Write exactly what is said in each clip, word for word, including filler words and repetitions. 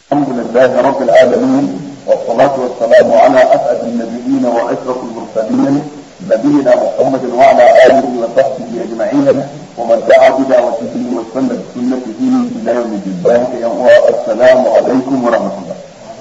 الحمد لله رب العالمين والصلاة والسلام على أسعد النبيين وأشرف المرسلين نبينا محمد وعلى آله وصحبه أجمعين ومن دعا بدعوته واستنى بسنته إلى يوم الدين. السلام عليكم ورحمة الله.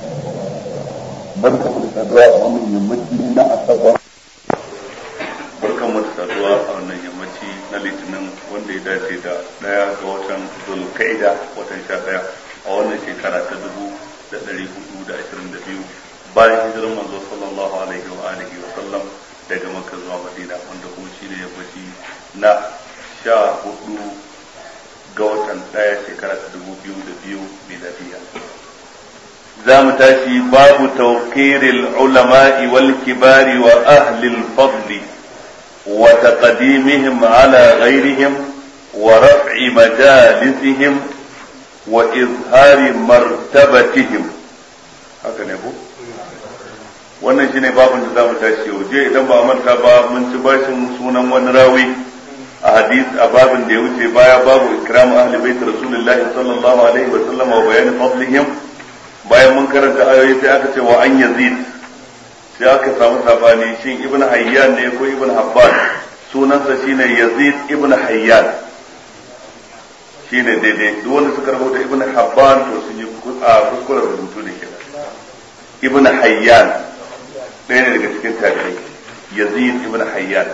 بركة الأدواء ومن يمتنا التقوى. barkan mu da saduwa a wannan yammaci na litinin wanda ya dace da daya ga watan zulkaida watan sha daya a wannan shekara ta dubu da dari hudu da ashirin da biyu bayan hijirar manzo sallallahu alaihi wa alihi wa sallam daga makka zuwa madina wanda kuma shi ne yammaci na sha hudu ga watan daya shekara ta dubu biyu da biyu miladiya. za mu tashi babu tawqiril ulama'i wal kibari wa ahli al-fadli وتقديمهم على غيرهم ورفع مجالسهم وإظهار مرتبتهم haka ne ko wannan shine babin da zamu tashi yau je idan ba manta ba mun ci bashin sunan wani rawi a hadith a babin da ya wuce baya babu ikram ahli bait rasulullahi sallallahu alaihi wa sallam wa bayan fadlihim bayan mun karanta ayoyi sai aka ce wa an yazid sai aka samu sabani shin ibn hayyan ne ko ibn habban sunansa shine yazid ibn hayyan shine daidai duk wanda suka rubuta ibn habban to sun yi kuskuren rubutu ne kenan ibn hayyan ɗaya ne daga cikin tabi'ai yazid ibn hayyan.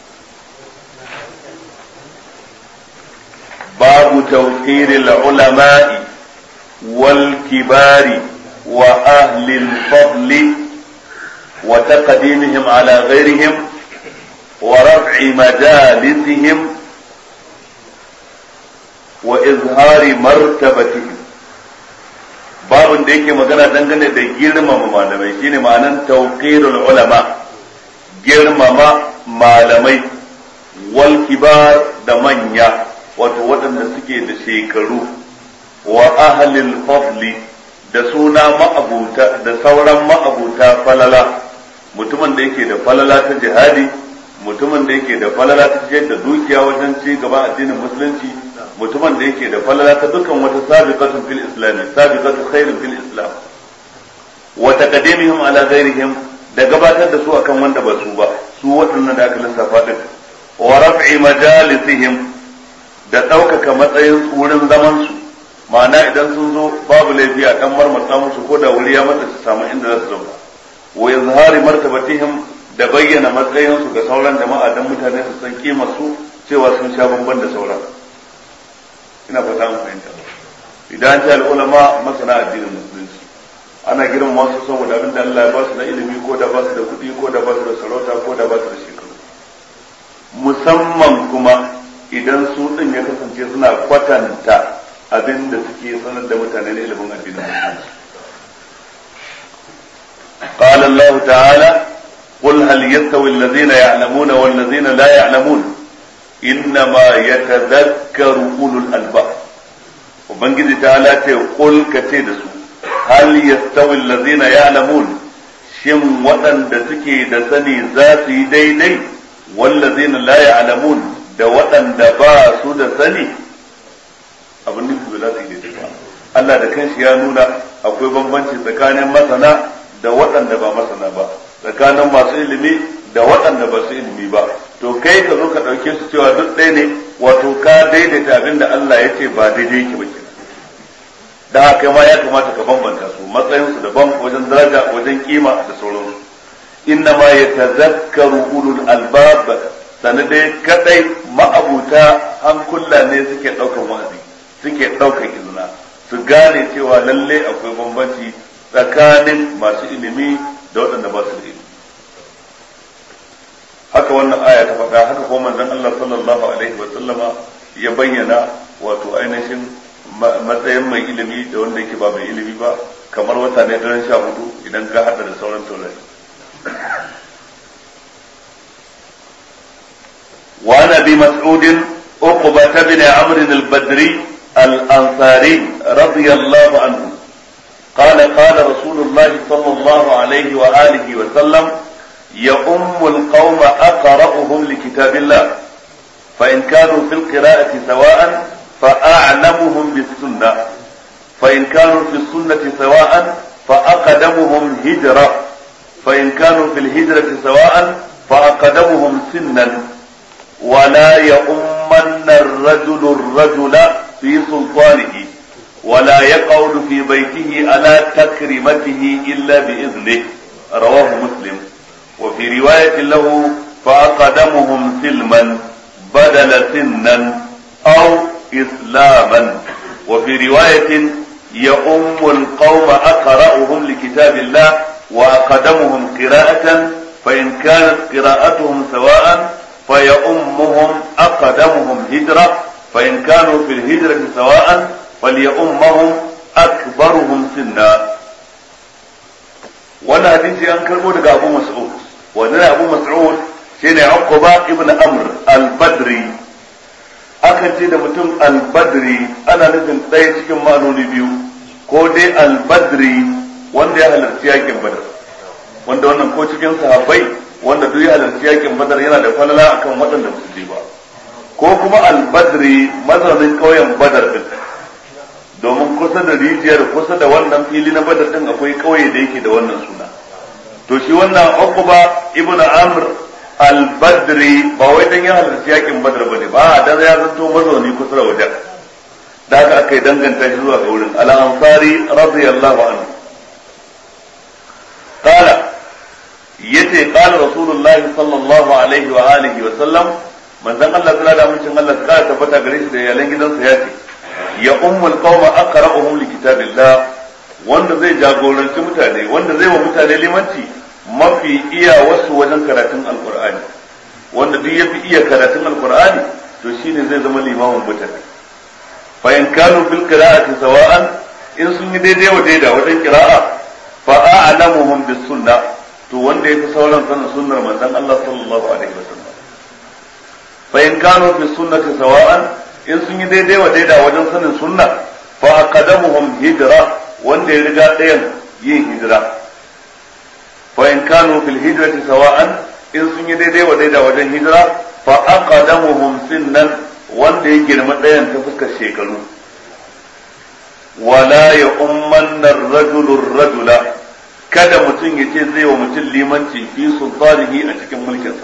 babu tawqiril ulama'i wal kibari wa ahli al-fadli وتقديمهم على غيرهم ورفع مجالسهم وإظهار مرتبتهم babin da yake magana dangane da girmama malamai shine ma'anan tawqirul ulama girmama malamai wal kibar da manya wato waɗanda suke da shekaru wa ahlil fadli da suna ma'abuta da sauran ma'abuta falala mutumin da yake da falala ta jihadi mutumin da yake da falala ta ciyar da dukiya wajen ci gaba addinin musulunci mutumin da yake da falala ta dukkan wata sabiqatun fil islam sabiqatu khairin fil islam wa taqdimihim ala ghairihim da gabatar da su akan wanda ba su ba su waɗannan da aka lissafa din wa raf'i majalisihim da ɗaukaka matsayin wurin zaman su ma'ana idan sun zo babu laifi a dan marmata musu ko da wuri ya mata su samu inda za su zauna wa izhari martabatihim da bayyana matsayin su ga sauran jama'a dan mutane su san kimar su cewa sun sha bamban da sauran. ina fata mun fahimta idan ta ulama masana addinin musulunci ana girmama su saboda abin da Allah ya ba su na ilimi ko da ba su da kuɗi ko da ba su da sarauta ko da ba su da shekaru musamman kuma idan su din ya kasance suna kwatanta abin da suke sanar da mutane ne ilimin addinin musulunci. قال الله تعالى قل هل يستوي الذين يعلمون والذين لا يعلمون إنما يتذكر أولو الألباب وبنجد تعالى قل كتيدسو هل يستوي الذين يعلمون شم وطن دسكي دسني ذاتي ديدي والذين لا يعلمون da waɗanda ba su da sani abin nufi ba za su yi daidai ba Allah da kanshi ya nuna akwai bambanci tsakanin masana da waɗanda ba masana ba tsakanin masu ilimi da waɗanda ba su ilimi ba to kai ka zo ka ɗauke su cewa duk ɗaya ne wato ka daidaita abin da Allah ya ce ba daidai yake ba kenan da haka ma ya kamata ka bambanta su matsayin su daban wajen daraja wajen kima da sauransu inna ma yatazakkaru ulul albab sanan dai kadai ma'abuta hankula ne suke ɗaukar wa'azi suke ɗaukar izina su gane cewa lalle akwai bambanci tsakanin masu ilimi da waɗanda ba su da ilimi haka wannan aya ta faɗa haka kuma manzon Allah sallallahu alaihi wa sallama ya bayyana wato ainihin matsayin mai ilimi da wanda yake ba mai ilimi ba kamar wata ne daren sha hudu idan ka hada da sauran taurari. وعن ابي مسعود عقبة بن عمرو البدري الانصاري رضي الله عنه قال قال رسول الله صلى الله عليه وآله وسلم يؤم القوم أقرأهم لكتاب الله فإن كانوا في القراءة سواء فأعلمهم بالسنة فإن كانوا في السنة سواء فأقدمهم هجرة فإن كانوا في الهجرة سواء فأقدمهم سنا ولا يؤمن الرجل الرجل في سلطانه ولا يقعد في بيته على تكريمته إلا بإذنه رواه مسلم وفي رواية له فأقدمهم سلما بدل سنا أو إسلاما وفي رواية يؤم القوم أقرأهم لكتاب الله وأقدمهم قراءة فإن كانت قراءتهم سواء فيؤمهم أقدمهم هجرة فإن كانوا في الهجرة سواء فليؤمهم أكبرهم سنا. وانا حديثي أنكر بودك أبو مسعود وانا أبو مسعود شيني عقبة ابن أمر البدري akan ce da mutum albadri ana nufin ɗaya cikin ma'anoni biyu ko dai albadri wanda ya halarci yakin badar wanda wannan ko cikin sahabbai wanda duk ya halarci yakin badar yana da falala akan waɗanda ba su je ba ko kuma albadri mazaunin ƙauyen badar din domin kusa da rijiyar kusa da wannan fili na badar din akwai ƙauye da yake da wannan suna to shi wannan Uqba ibn Amr al-Badri ba wai dan ya halarci yakin badar bane ba dan ya zanto mazauni kusa da wajen da haka aka yi danganta shi zuwa ga wurin al-Ansari radiyallahu anhu qala yace qala rasulullahi sallallahu alaihi wa alihi wa sallam manzon Allah sallallahu alaihi wa sallam Allah ta tabbata gare shi da iyalan gidansa yace ya ummul qauma aqra'uhum li kitabillah wanda zai jagoranci mutane wanda zai wa mutane limanci mafi iya wasu wajen karatun alqur'ani wanda duk yafi iya karatun alqur'ani to shine zai zama limamin mutane fa in kanu fil qira'ati sawa'an in sun yi daidai wa daida wajen qira'a fa a'lamuhum bis sunnah to wanda yafi sauran sanin sunnar manzon Allah sallallahu alaihi wasallam fa in kanu fi sunnati sawa'an in sun yi daidai wa daida wajen sanin sunna fa aqadamuhum hijra wanda ya riga ɗayan yin hijira fa in kanu fil hijrati sawa'an in sun yi daidai wa daida wajen hijira fa aqadamuhum sinnan wanda ya girma ɗayan ta fuskar shekaru wala ya ummanna ar-rajulu ar-rajula kada mutum ya ce zai wa mutum limanci fi sultanihi a cikin mulkinsa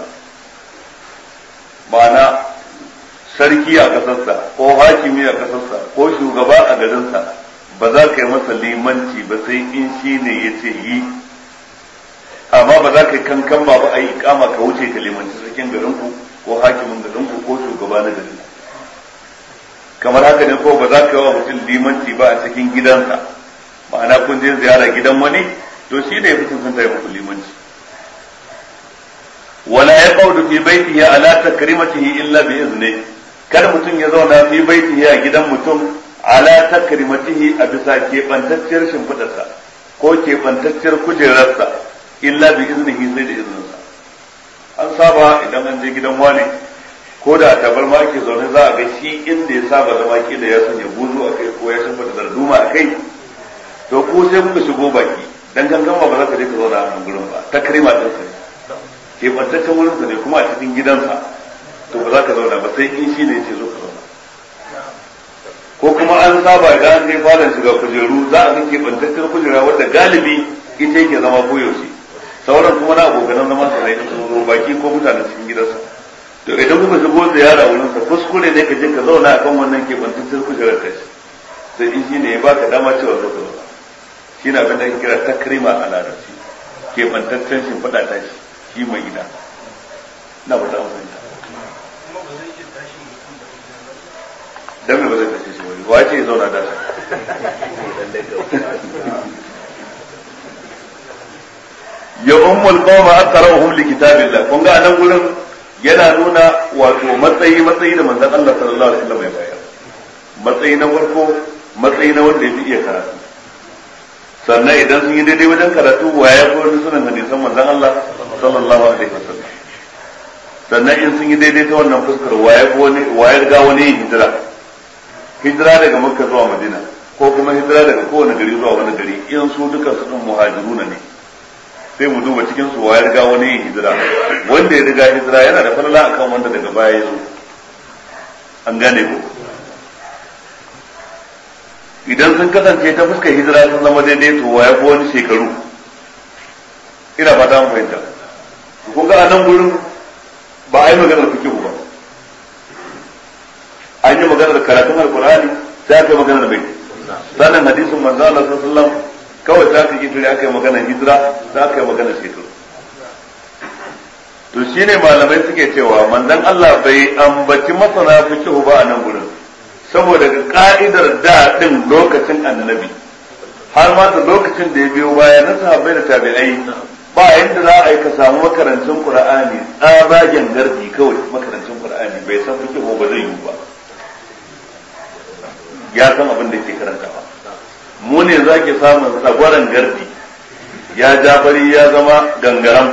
ma'ana sarki a kasarsa ko hakimi a kasarsa ko shugaba a garinsa ba za ka yi masa limanci ba sai in shi ne ya ce yi amma ba za ka yi kankan ba ba a yi ikama ka wuce ka limanci sarkin garinku ko hakimin garinku ko shugaba na garin kamar haka ne ko ba za ka yi wa mutum limanci ba a cikin gidansa ma'ana kun je ziyara gidan wani to shi ne ya fi sun ta yi muku limanci wala ya qaudu fi baitihi ala takrimatihi illa bi izni kar mutum ya zauna fi baitihi a gidan mutum ala takrimatihi a bisa keɓantacciyar shimfiɗarsa ko keɓantacciyar kujerarsa illa bi iznihi sai da izininsa an saba idan an je gidan wani ko da tabarma ake zaune za a ga shi inda ya saba zama kila ya sanya buzu a kai ko ya shimfiɗa darduma a kai to ko sai kuka shigo baki dan gangan ba za ka je ka zauna a nan gurin ba takrima din sa keɓantaccen wurinsa ne kuma a cikin gidansa to ba za ka zauna ba sai in shi ne ya ce zo ka zauna ko kuma an saba idan an kai falon shiga kujeru za a ga keɓantaccen kujera wadda galibi ita yake zama koyaushe sauran kuma na abokanan zama sa ne sun zo baki ko mutanen cikin gidansa to idan kuka shigo ziyara wurinsa kuskure ne ka je ka zauna akan wannan keɓantaccen kujerar kai sai in shi ne ya baka dama cewa zo ka zauna shi na abin da ake kira takrima a larabci keɓantaccen shimfiɗa ta shi shi mai gida na ba ta amfani dan me ba zai tashi shi wani wace ya zauna da ya ummul qawma aqra'uhum li kitabillah kun ga anan gurin yana nuna wato matsayi matsayi da manzon Allah sallallahu alaihi wasallam ya bayar matsayi na farko matsayi na wanda ya fi iya karatu sannan idan sun yi daidai wajen karatu wa ya fi wani sunan hadisan manzon Allah sallallahu alaihi wasallam sannan in sun yi daidai ta wannan fuskar wa ya fi wani wa ya riga wani yin hijira hijira daga Makka zuwa Madina ko kuma hijira daga kowane gari zuwa wani gari in su duka su din muhajiruna ne sai mu duba cikin su wa ya riga wani yin hijira wanda ya riga hijira yana da falala akan wanda daga baya ya zo an gane ko idan sun kasance ta fuskar hijira sun zama daidai to waya ko wani shekaru ina fata mu fahimta kun ga a nan gurin ba a yi maganar fikihu ba an yi maganar karatun alkur'ani sai aka yi maganar mai sanin hadisin manzo Allah sallallahu alaihi wasallam kawai za ka yi tare aka yi maganar hijira za ka yi maganar shekaru to shine malamai suke cewa manzon Allah bai ambaci masana fikihu ba a nan gurin saboda ka'idar da din lokacin annabi har ma da lokacin da ya biyo baya na sahabbai da tabi'ai ba yanda za a yi ka samu makarancin qur'ani tsabagen gardi kawai makarancin qur'ani bai san fikihu ba zai yi ba ya san abin da ke karantawa mu ne zaki samun tsagwaran gardi ya jabari ya zama gangaram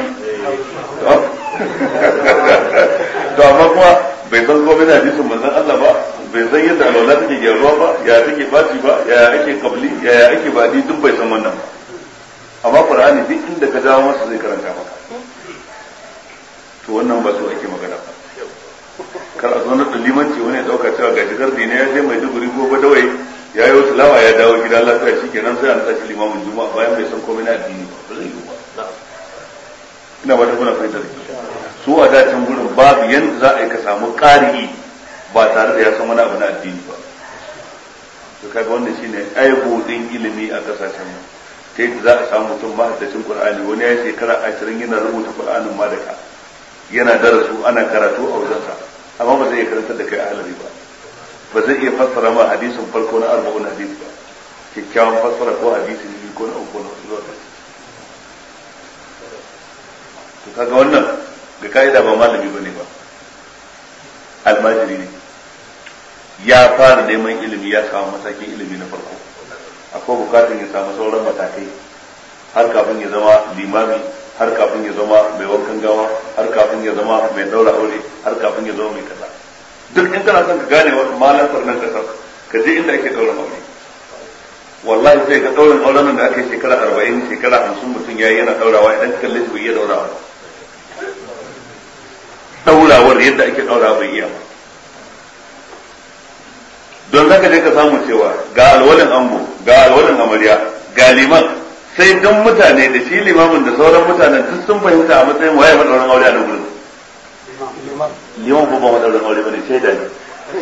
to amma kuma bai san komai da hadisin manzon Allah ba bai san yadda alwala take gyaruwa ba ya take baci ba ya ake kabli ya ake badi duk bai san wannan ba amma qur'ani duk inda ka dawo masa zai karanta maka to wannan ba so ake magana ba kar a zo na limanci wani ya dauka cewa ga shigar dine ya je mai duguri ko badawai ya yi wasu lawa ya dawo gida lafiya shikenan sai an tashi limamin juma'a bayan bai san komai na addini ba ba zai yi ba ina ba ta kuna fahimtar su a dacin gurin babu yanda za a yi ka samu ƙari'i ba tare da ya san wani abu na addini ba to kaga wannan shine aibu din ilimi a kasashen mu ta yadda za a samu mutum mahaddacin qur'ani wani ya shekara ashirin yana rubuta qur'anin ma da ka yana darasu ana karatu a wajensa amma ba zai iya karantar da kai a halari ba ba zai iya fassara ma hadisin farko na arba'un hadisi ba kyakkyawan fassara ko hadisi ne ko na uku na zuwa to kaga wannan ga kaida ba malami bane ba almajiri ne ya fara neman ilimi ya samu matakin ilimi na farko akwai bukatun ya samu sauran matakai har kafin ya zama limami har kafin ya zama mai wankan gawa har kafin ya zama mai daura aure har kafin ya zama mai kaza duk in kana son ka gane wani malantar nan kasar ka je inda ake daura aure wallahi sai ka daurin auren nan da aka yi shekara arba'in shekara hamsin mutum ya yi yana daurawa idan ka kalle shi bai iya daurawa daurawar yadda ake daurawa bai iya ba don zaka je ka samu cewa ga alwalin ango ga alwalin amarya ga liman sai don mutane da shi limamin da sauran mutanen duk sun fahimta a matsayin waye madaurin aure a nan gurin liman ko ba madaurin aure bane sai da ne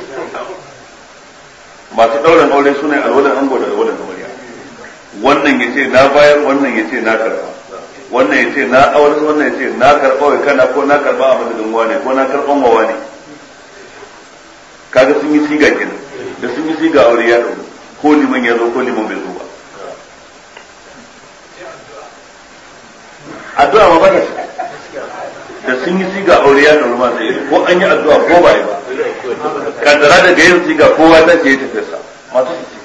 masu daurin aure sune alwalin ango da alwalin amarya wannan yace na bayar wannan yace na karba wannan yace na aure wannan yace na karba wai kana ko na karba a madadin wane ko na karban wa wane kaga sun yi siga kenan da sun yi siga aure ya dauko ko liman ya zo ko liman bai zo ba addu'a ma bata da sun yi siga aure ya dauri ma sai ko an yi addu'a ko ba yi ba kaddara daga yin siga kowa ta ce ya tafi sa masu su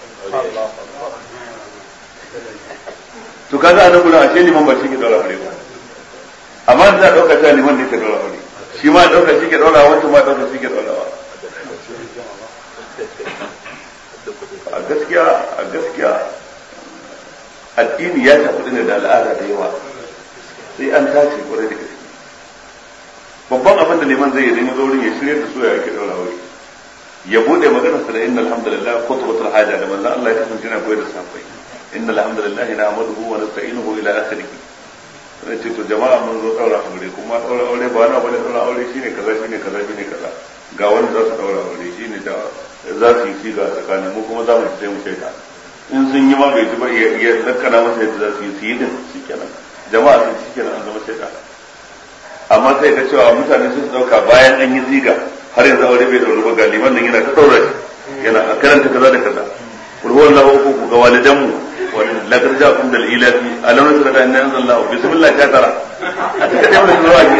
to kaga anan gurin ashe liman ba shi ke daura aure ba amma da za a dauka ta liman ne ke daura aure shi ma dauka shi ke daura wancan ma dauka shi ke daura a gaskiya a gaskiya addini ya tafi ne da al'ada da yawa sai an tace kwarai da gaske babban abin da liman zai yi dan yazo wurin ya shirye da su ya yake daura aure ya bude maganar sa da innal hamdalillah khutbatul haja da manzon Allah ya kasance yana koyar da safai innal hamdalillah na'maduhu wa nasta'inuhu ila akhirih sai ce to jama'a mun zo daura aure kuma daura aure ba wani bane daura aure shine kaza shine kaza shine kaza ga wanda za su daura aure shine da za su yi siga tsakanin mu kuma za mu sai mu shaida in sun yi ma bai ji ba ya zakkana masa yadda za su yi su yi din shikenan jama'a sun shikenan an zama shaida amma sai ka cewa mutane sun dauka bayan an yi ziga har yanzu aure bai daura ba ga liman nan yana ta daura shi yana a karanta kaza da kaza kul huwa Allahu uku ga walidanmu wa la tarja'kum dal ilahi alam nasra inna anzalallahu bismillah ta tara a cikin da wannan zuwa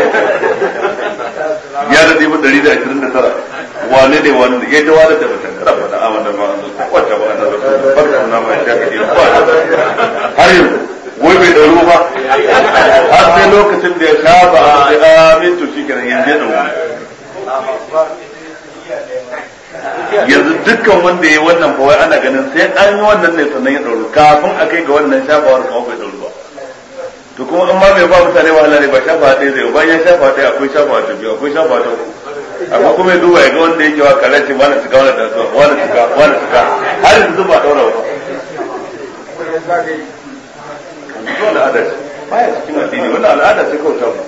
ya da dibu dari da ashirin da tara wane ne wanda ya ji wada da mutum rabbana amana ma anzalta wa tabaraka rasul barka na ma shahidi har yanzu wai bai dauro ba har sai lokacin da ya saba a amin to shikenan yanzu ya dauro yanzu dukkan wanda ya yi wannan fa wai ana ganin sai an yi wannan ne sannan ya dauro kafin a kai ga wannan shafawar kawai bai dauro ba to kuma in ma mai ba mutane wahala ne ba shafa ɗaya zai bayan shafa ɗaya akwai shafa ta biyu akwai shafa ta uku amma kuma ya duba ya ga wanda yake wa kare ce wani suka wani da zuwa wani suka wani suka har yanzu ba daura ba wannan al'ada ce baya cikin addini wannan al'ada ce kawai ta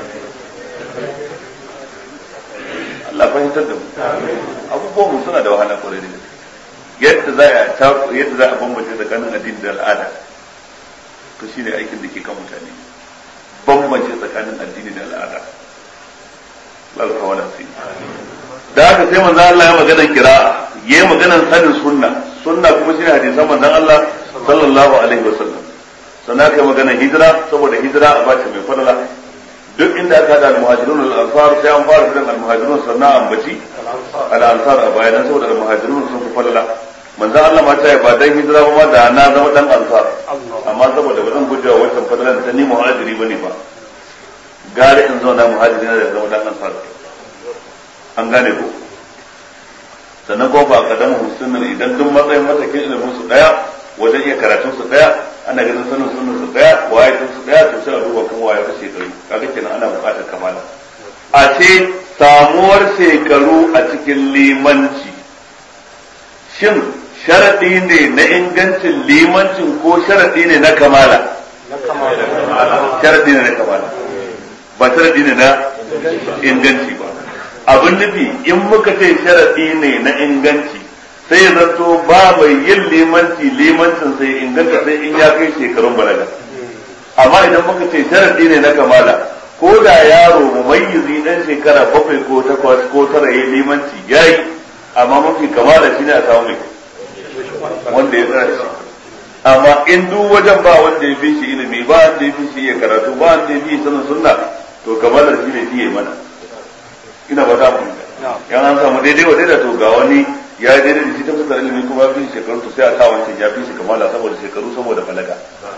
Allah fahimtar da mu abubuwan mu suna da wahala kwarai da yadda za a yadda za a bambance tsakanin addini da al'ada to shine aikin da ke kan mutane bambance tsakanin addini da al'ada lalka wala sai da haka sai manzo Allah ya magana kira'a yayi maganar sanin sunna sunna kuma shine hadisan manzon Allah sallallahu alaihi wasallam sannan kai magana hijira saboda hijira a bace mai fadala duk inda aka da al-muhajirun al-ansar sai an fara da al-muhajirun sannan ambaci al-ansar a bayan saboda al-muhajirun sun fi fadala manzon Allah ma ta ba dan hijira ba ma da na zama dan ansar amma saboda ba zan gujewa wannan fadalan ta ni muhajiri bane ba gare in zauna muhajiri na da zama dan ansar an gane ko sannan ko ba kadamu sunnan idan duk matsayin matakin ilimin su daya wajen iya karatun su daya ana ganin sanin sunnan su daya waye sun su daya to sai a duba kan waye kashe kai kaga kenan ana bukatar kamala a ce samuwar shekaru a cikin limanci shin sharadi ne na ingancin limancin ko sharadi ne na kamala na kamala sharadi ne na kamala ba sharadi ne na inganci ba abin nufi in muka ce sharadi ne na inganci sai ya zanto ba mai yin limanci limancin sai inganta sai in ya kai shekarun balaga amma idan muka ce sharadi ne na kamala ko da yaro mumayyizi dan shekara bakwai ko takwas ko tara yayi limanci yayi amma mafi kamala shine a samu mai wanda ya tsara shi amma in duk wajen ba wanda ya fi shi ilimi ba wanda ya fi shi ya karatu ba wanda ya fi sanin sunna to kamalar shi ne fiye mana ina ba za mu yan an samu daidai wa daidai to ga wani ya yi daidai da shi ta fuskar ilimi kuma ya fi shi shekaru to sai a sa wancan ya fi shi kamala saboda shekaru saboda balaga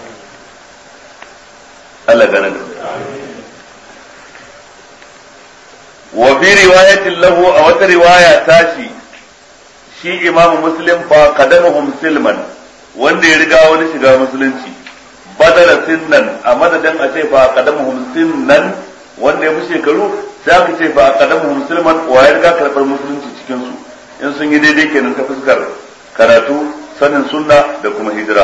Allah gane da wa fi riwayatin lahu a wata riwaya tashi shi imamu muslim fa qadamuhum silman wanda ya riga wani shiga musulunci badala sinnan a madadin a ce fa qadamuhum sinnan wanda ya fi shekaru sai aka ce fa qadamuhum silman wa ya riga karbar musulunci cikin su in sun yi daidai kenan ta fuskar karatu sanin sunna da kuma hijira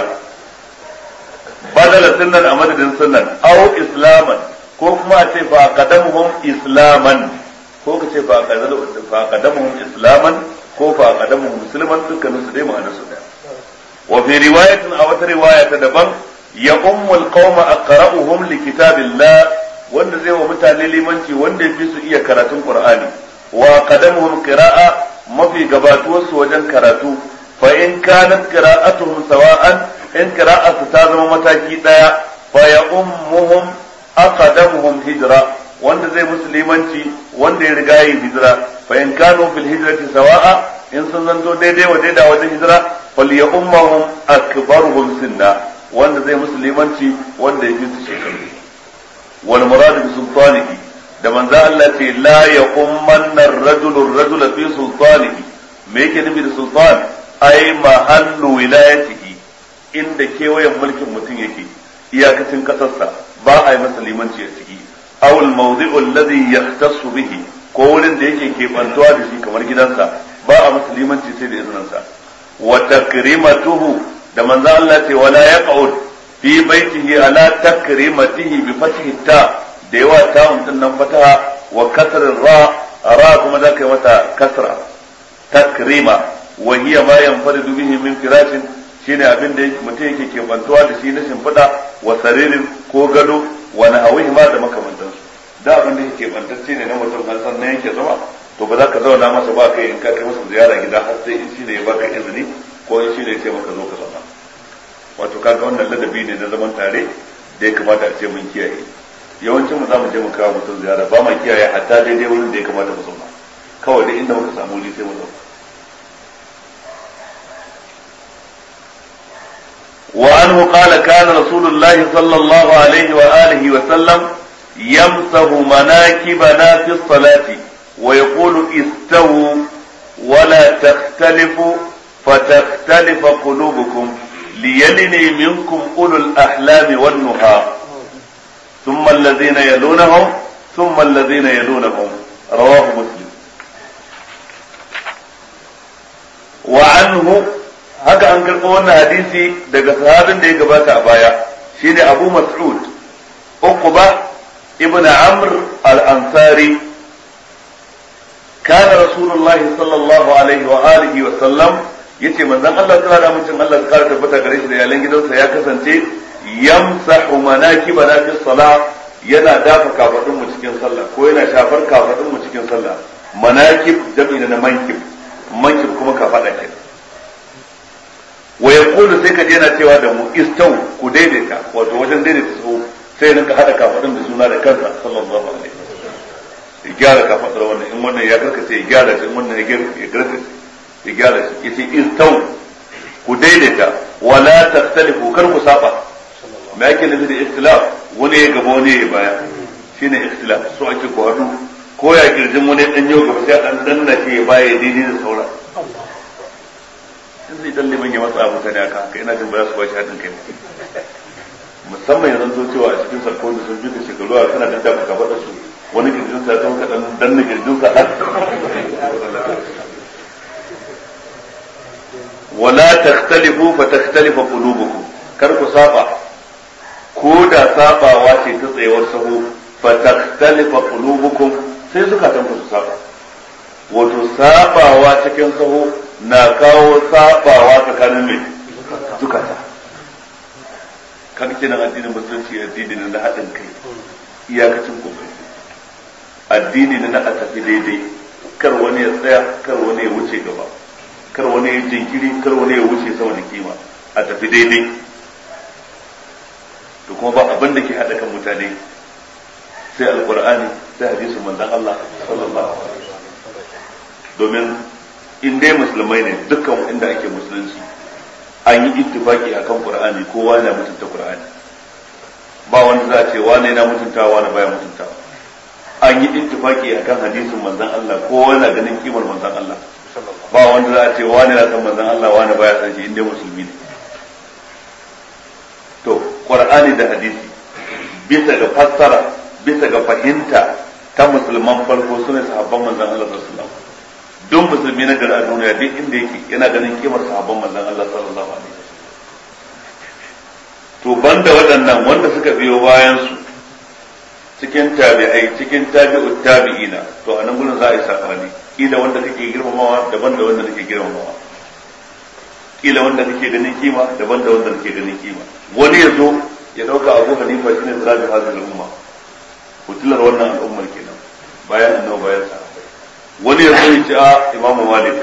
badala sinnan a madadin sunnan au islaman ko kuma a ce fa qadamuhum islaman ko ka ce fa qadamuhum islaman ko fa qadamuhum musliman dukkanin su dai ma'anar su daya wa fi riwayatin a wata riwaya ta daban ya ummul qauma aqra'uhum li kitabillah wanda zai wa mutane limanci wanda ya fi su iya karatun qur'ani wa qadamuhum qira'a mafi gabatuwar su wajen karatu fa in kanat qira'atuhum sawa'an in qira'atu ta zama mataki daya fa ya ummuhum aqdamuhum hijra wanda zai musu limanci wanda ya riga yin hijira fa in kanu fil hijrati sawa'a in sun zanto daidai wa daida wajen hijira fal ya ummahum akbaruhum sinna wanda zai musu limanci wanda ya fi su shekaru wal murad bi sultanihi da manzo Allah ce la ya ummanna ar-rajulu ar-rajula fi sultanihi me yake nufi da sultan ai mahallu wilayatihi inda kewayen mulkin mutum yake iyakacin kasarsa ba a yi masa limanci a ciki aw al-mawdi'u alladhi yahtassu bihi ko wurin da yake kebantuwa da shi kamar gidansa ba a masa limanci sai da izininsa wa takrimatuhu da manzo Allah ce wala yaq'ud fi baitihi ala takrimatihi bi fathi ta da yawa ta'un din nan fataha wa kasr ra ra kuma da kai mata kasra takrima wa hiya ma yanfaridu bihi min firashin shine abin da mutum yake kebantuwa da shi na shimfiɗa wa saririn ko gado wa nahawihi ma da makamantansu da abin da yake bantacce ne na mutum an san nan yake zama to ba za ka zauna masa ba kai in ka kai masa ziyara gida har sai in shi ne ya baka izini ko in shi ne ya ce maka zo ka zauna wato kaga wannan ladabi ne na zaman tare da ya kamata a ce mun kiyaye yawancin mu za mu je mu kawo mutum ziyara ba ma kiyaye hatta daidai wurin da ya kamata mu zauna kawai da inda muka samu wuri sai mu zauna وعنه قال كان رسول الله صلى الله عليه وآله وسلم يمسح مناكبنا في الصلاة ويقول استووا ولا تختلفوا فتختلف قلوبكم ليلني منكم أولو الأحلام والنهى ثم الذين يلونهم ثم الذين يلونهم رواه مسلم wa anhu haka an karɓo wannan hadisi daga sahabin da ya gabata a baya shine Abu Mas'ud Uqba ibn Amr al-Ansari kana Rasulullahi sallallahu alaihi wa alihi wa sallam yace manzon Allah tsara da mutum Allah ya kara tabbata gare shi da iyalan gidansa ya kasance yamsahu manakibana fi salat yana dafa kafadun mu cikin sallah ko yana shafar kafadun mu cikin sallah manakib jam'i na mankib mankib kuma kafada ke wa yaqulu sai ka je yana cewa da mu istau ku daidaita wato wajen daidaita su sai rinka hada kafadun da suna da kansa sallallahu alaihi wasallam ya gyara kafadar wannan in wannan ya karkace ya gyara shi in wannan ya karkace ya gyara shi yace istau ku daidaita wala taktalifu kar ku saba me yake nufi da ikhtilaf wani ya gaba wani ya baya shine ikhtilaf so ake ko hadu ko ya kirjin wani dan yau gaba sai dan danna ce ya baya daidai da saura in zai dan liman ya matsa mutane aka haka ina jin ba za su bashi hadin kai musamman yanzu to cewa a cikin sarko da sun jika shekaru a kana dan dafa gaba da su wani kirjin sa ta dan danna kirjin sa har wala takhtalifu fa takhtalifu qulubukum kar ku saba ko da sabawa ce ta tsayawar sahu fa takhtalifa qulubukum sai zukatan ku su saba wato sabawa cikin sahu na kawo sabawa tsakanin mai zukata kan kenan addinin musulunci addini ne na haɗin kai iyakacin kokari addini ne na a tafi daidai kar wani ya tsaya kar wani ya wuce gaba kar wani ya jinkiri kar wani ya wuce sama da kima a tafi daidai to kuma ba abin da ke haɗa kan mutane sai alkur'ani sai hadisin manzon Allah sallallahu alaihi wasallam domin in dai musulmai ne dukkan inda ake musulunci an yi ittifaki akan qur'ani kowa yana mutunta qur'ani ba wanda za a ce wani yana mutuntawa wani baya mutuntawa an yi ittifaki akan hadisin manzon Allah kowa yana ganin kimar manzon Allah ba wanda za a ce wani na san manzon Allah wani baya san shi in dai musulmi ne to qur'ani da hadisi bisa ga fassara bisa ga fahimta ta musulman farko sune sahabban manzon Allah sallallahu alaihi wasallam don musulmi na gari a duniya duk inda yake yana ganin kimar sahabban manzon Allah sallallahu alaihi wasallam to banda waɗannan wanda suka biyo bayan su cikin tabi'ai cikin tabi'ut tabi'ina to anan gurin za a yi sakani kila wanda kake girmamawa daban da wanda kake girmamawa kila wanda kake ganin kima daban da wanda kake ganin kima wani yazo ya dauka Abu Hanifa shine sirajul hadhihi al-umma hutular wannan al'ummar kenan bayan annabi bayan sa wani yazo ya ce a Imam Malik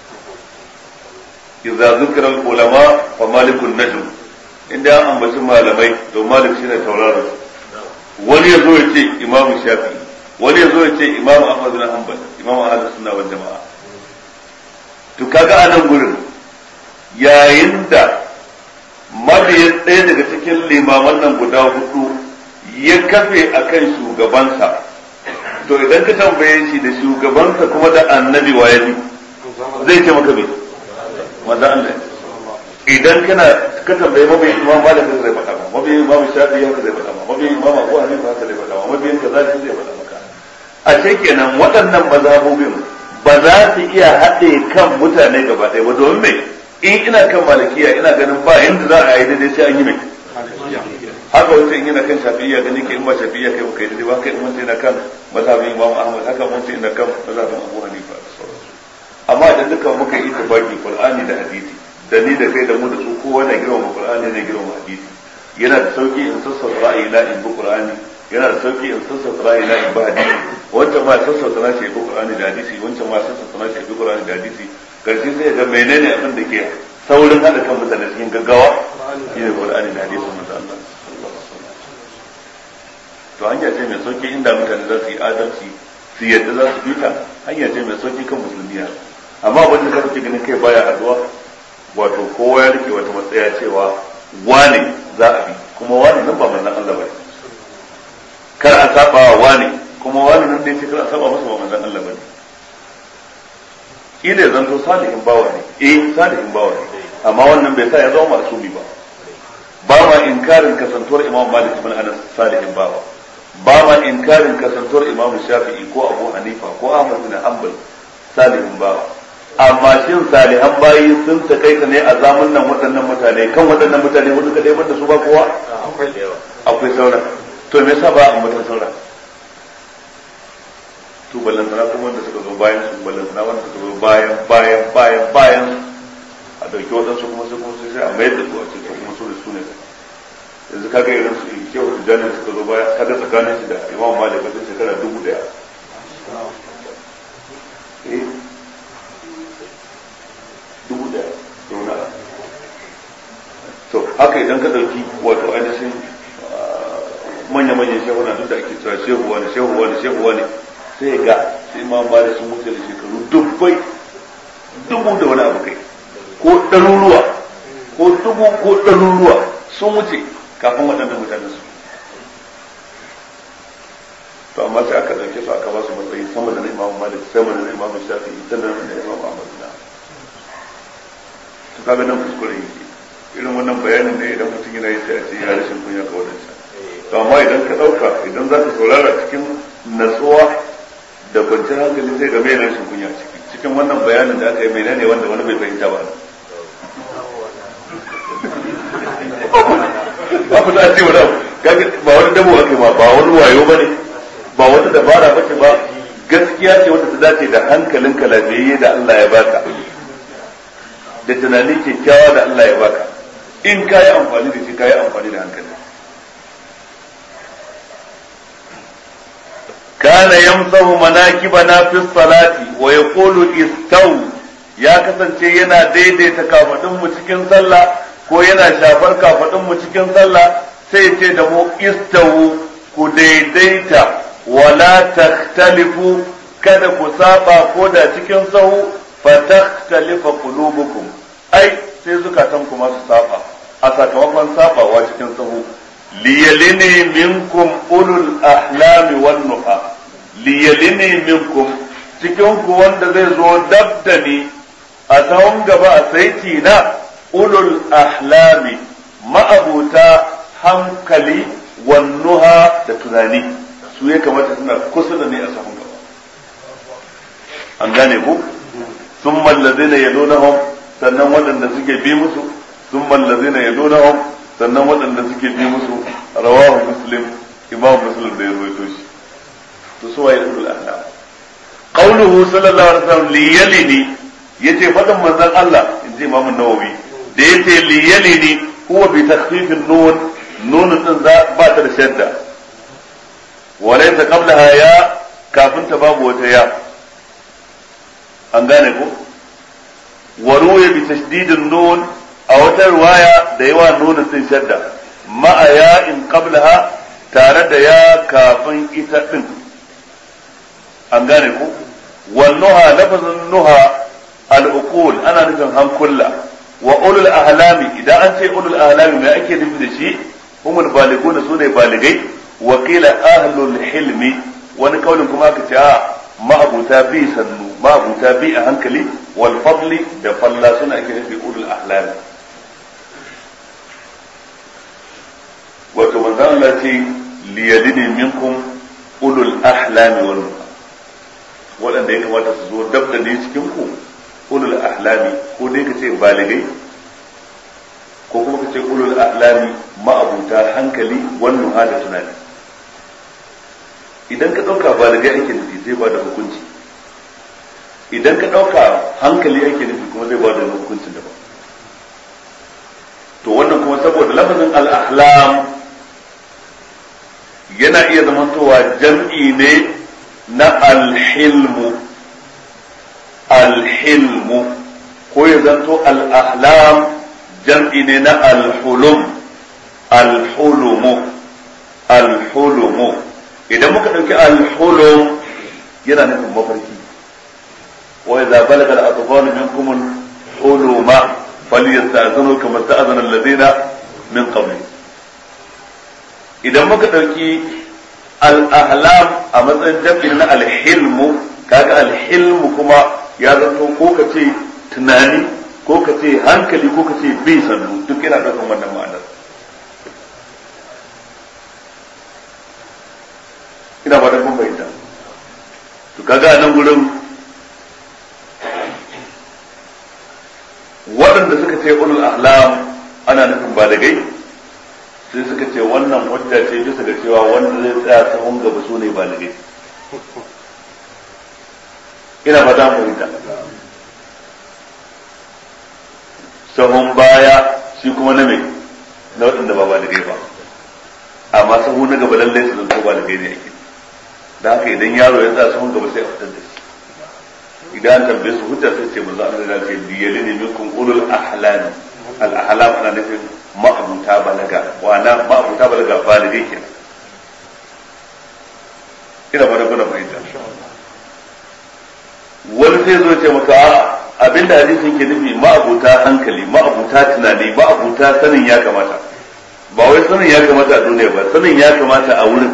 idza zikra al-ulama fa Malik an-najm inda an ambaci malamai to Malik shine tauraro wani yazo ya ce Imam Shafi'i wani yazo ya ce Imam Ahmad bin Hanbal Imam Ahlus Sunna wal Jamaa to kaga anan gurin yayin da mabiyin ɗaya daga cikin limaman nan guda hudu ya kafe akan shugabansa to idan ka tambaye shi da shugabansa kuma da annabi waye ne zai ce maka me manzo Allah idan kana ka tambaye mabiyin Imam Malik zai faɗa ma mabiyin Imam Shafi'i haka zai faɗa ma mabiyin Imam Abu Hanifa haka zai faɗa ma mabiyin kaza zai faɗa maka a ce kenan waɗannan mazhabobin ba za su iya haɗe kan mutane gaba ɗaya ba domin me in ina kan malikiya ina ganin ba yanda za a yi daidai sai an yi mai haka wanda in yana kan shafi'iyya gani ke in ba shafi'iyya kai baka yi daidai ba kai in wanda yana kan mazhabin Imam Ahmad haka wanda yana kan mazhabin Abu Hanifa amma idan duka muka yi tafaki Qur'ani da hadisi da ni da kai da mu da su kowa na girmama Qur'ani ne girmama hadisi yana da sauki in sassauta ra'ayi na in bi Qur'ani yana da sauki in sassauta ra'ayi na in bi hadisi wancan ma sassauta na shi bi Qur'ani da hadisi wancan ma sassauta na shi bi Qur'ani da hadisi karshe sai ga menene abin da ke saurin hada kan mutane cikin gaggawa shine Qur'ani da hadisin manzo Allah to hanya ce mai sauki inda mutane za su yi adalci su yadda za su bita hanya ce mai sauki kan musulmiya amma abin da kake ganin kai baya haduwa wato kowa ya rike wata matsaya cewa wane za a bi kuma wane nan ba manzon Allah bane kar a saba wa wane kuma wane nan da yake kar a saba masa ba manzon Allah bane kila ya zanto salihin bawa ne eh salihin bawa ne amma wannan bai sa ya zama masumi ba ba ma inkarin kasantuwar Imam Malik ibn Anas salihin bawa ba ma inkarin kasantuwar Imam Shafi'i ko Abu Hanifa ko Ahmad bin Hanbal salihin bawa amma shin salihan bayi sun takaita ne a zamanin nan waɗannan mutane kan waɗannan mutane wanda kadai banda su ba kowa akwai da yawa akwai sauran to me yasa ba a mutan sauran to ballantana kuma wanda suka zo bayan su ballantana wanda suka zo bayan bayan bayan bayan a dauki waɗansu kuma sai kuma sai a mayar da su a cikin kuma su da su ne yanzu kaga irin su kyau su jani suka zo baya kaga tsakanin shi da imam malik wata shekara dubu daya dubu daya zauna to haka idan ka dauki wato ainihin manya-manyan shehuna duk da ake cewa shehu wani shehu wani shehu wani sai ga sai imam malik sun wuce da shekaru dubbai dubu da wani abu kai ko ɗaruruwa ko dubu ko ɗaruruwa sun wuce kafin waɗannan mutanen su to amma sai aka ɗauke su aka ba su matsayi sama da na imam malik sama da na imam shafi'i sannan da na imam ahmad na to kaga nan kuskure yake irin wannan bayanin ne idan mutum yana yi sai a ce ya rashin kunya ga wadansa to amma idan ka ɗauka idan za ka saurara cikin natsuwa da kwanciyar hankali sai ga mai rashin kunya ciki cikin wannan bayanin da aka yi menene wanda wani bai fahimta ba ba ku za ce wani abu ba wani dabo ake ma ba wani wayo ba ne ba wata dabara ba ce ba gaskiya ce wanda ta dace da hankalin lafiyayye da Allah ya baka da tunani kyakkyawa da Allah ya baka in ka yi amfani da shi ka yi amfani da hankali kana yamsahu manakibana fi salati wa yaqulu istaw ya kasance yana daidaita kafadun mu cikin sallah ko yana shafar kafadun mu cikin sallah sai ce da mu istawu ku daidaita wala takhtalifu kada ku saba ko da cikin sahu fa takhtalifa qulubukum ai sai zukatan ku ma su saba a sakamakon sabawa cikin sahu liyalini minkum ulul ahlami wan nuha liyalini minkum cikin ku wanda zai zo dabdani a sahun gaba a saiti na ulul ahlami ma'abuta hankali wan nuha da tunani su ya kamata suna kusa da ne a sahun gaba an gane ku thumma allazina yalunahum sannan waɗanda suke bi musu thumma allazina yalunahum sannan waɗanda suke bi musu rawahu muslim imam muslim da ya rawaito shi to suwa ya ulul ahlam qawluhu sallallahu alaihi wasallam li yalini yace fadan manzon Allah inji imam an-nawawi da yace li yalini huwa bi takhfif an-nun nun din za ba ta da shadda walaysa qablaha ya kafin ta babu wata ya an gane ko wa ruya bi tashdid an-nun a wata riwaya da yawa nuna sun shadda ma'a ya in qablaha tare da ya kafin ita din an gane ku wan nuha lafazun nuha al-uqul ana nufin hankulla wa ulul ahlami idan an ce ulul ahlami me ake nufi da shi humul baliguna sune baligai wa qila ahlul hilmi wani kaulin kuma aka ce a ma'abuta bi sannu ma'abuta bi a hankali wal fadli da falla suna ake nufi ulul ahlami wato manzo Allah ce liyadini minkum ulul ahlami wal waɗanda ya kamata su zo dab da ne cikin ku ulul ahlami ko dai ka ce baligai ko kuma ka ce ulul ahlami ma'abuta hankali wannan hada tunani idan ka ɗauka baligai ake nufi zai ba da hukunci idan ka ɗauka hankali ake nufi kuma zai ba da hukuncin daban to wannan kuma saboda lafazin al-ahlam yana iya zamantowa jam'i ne na alhilmu alhilmu ko ya zanto al-ahlam jam'i ne na alhulum alhulumu alhulumu idan muka ɗauki alhulum yana nufin mafarki wa idza balaga al-atfal minkum al-huluma falyasta'zinu kama sta'zana alladhina min qabli idan muka dauki al-ahlam a matsayin jam'i na al-hilmu kaga al-hilmu kuma ya zanto ko kace tunani ko kace hankali ko kace bi sannu duk yana da wannan ma'anar ina ba da kun bayyana to kaga nan gurin suka ce ulul ahlam ana nufin balagai sai suka ce wannan hujja ce bisa ga cewa wanda zai tsaya sahun gaba su ne balagai ina ba za mu yi ta sahun baya shi kuma na mai na waɗanda ba balagai ba amma sahu na gaba lallai su zanto balagai ne ake da haka idan yaro ya tsaya sahun gaba sai a fitar da shi idan an tambaye su hujja sai ce manzo Allah ya ce biyali ne minkum ulul ahlam al ahlam ana nufin ma'abuta balaga wa na ma'abuta balaga balagai kenan ina ba da kuna fahimta wani sai zo ce maka abinda hadisin ke nufi ma'abuta hankali ma'abuta tunani ma'abuta sanin ya kamata ba wai sanin ya kamata a duniya ba sanin ya kamata a wurin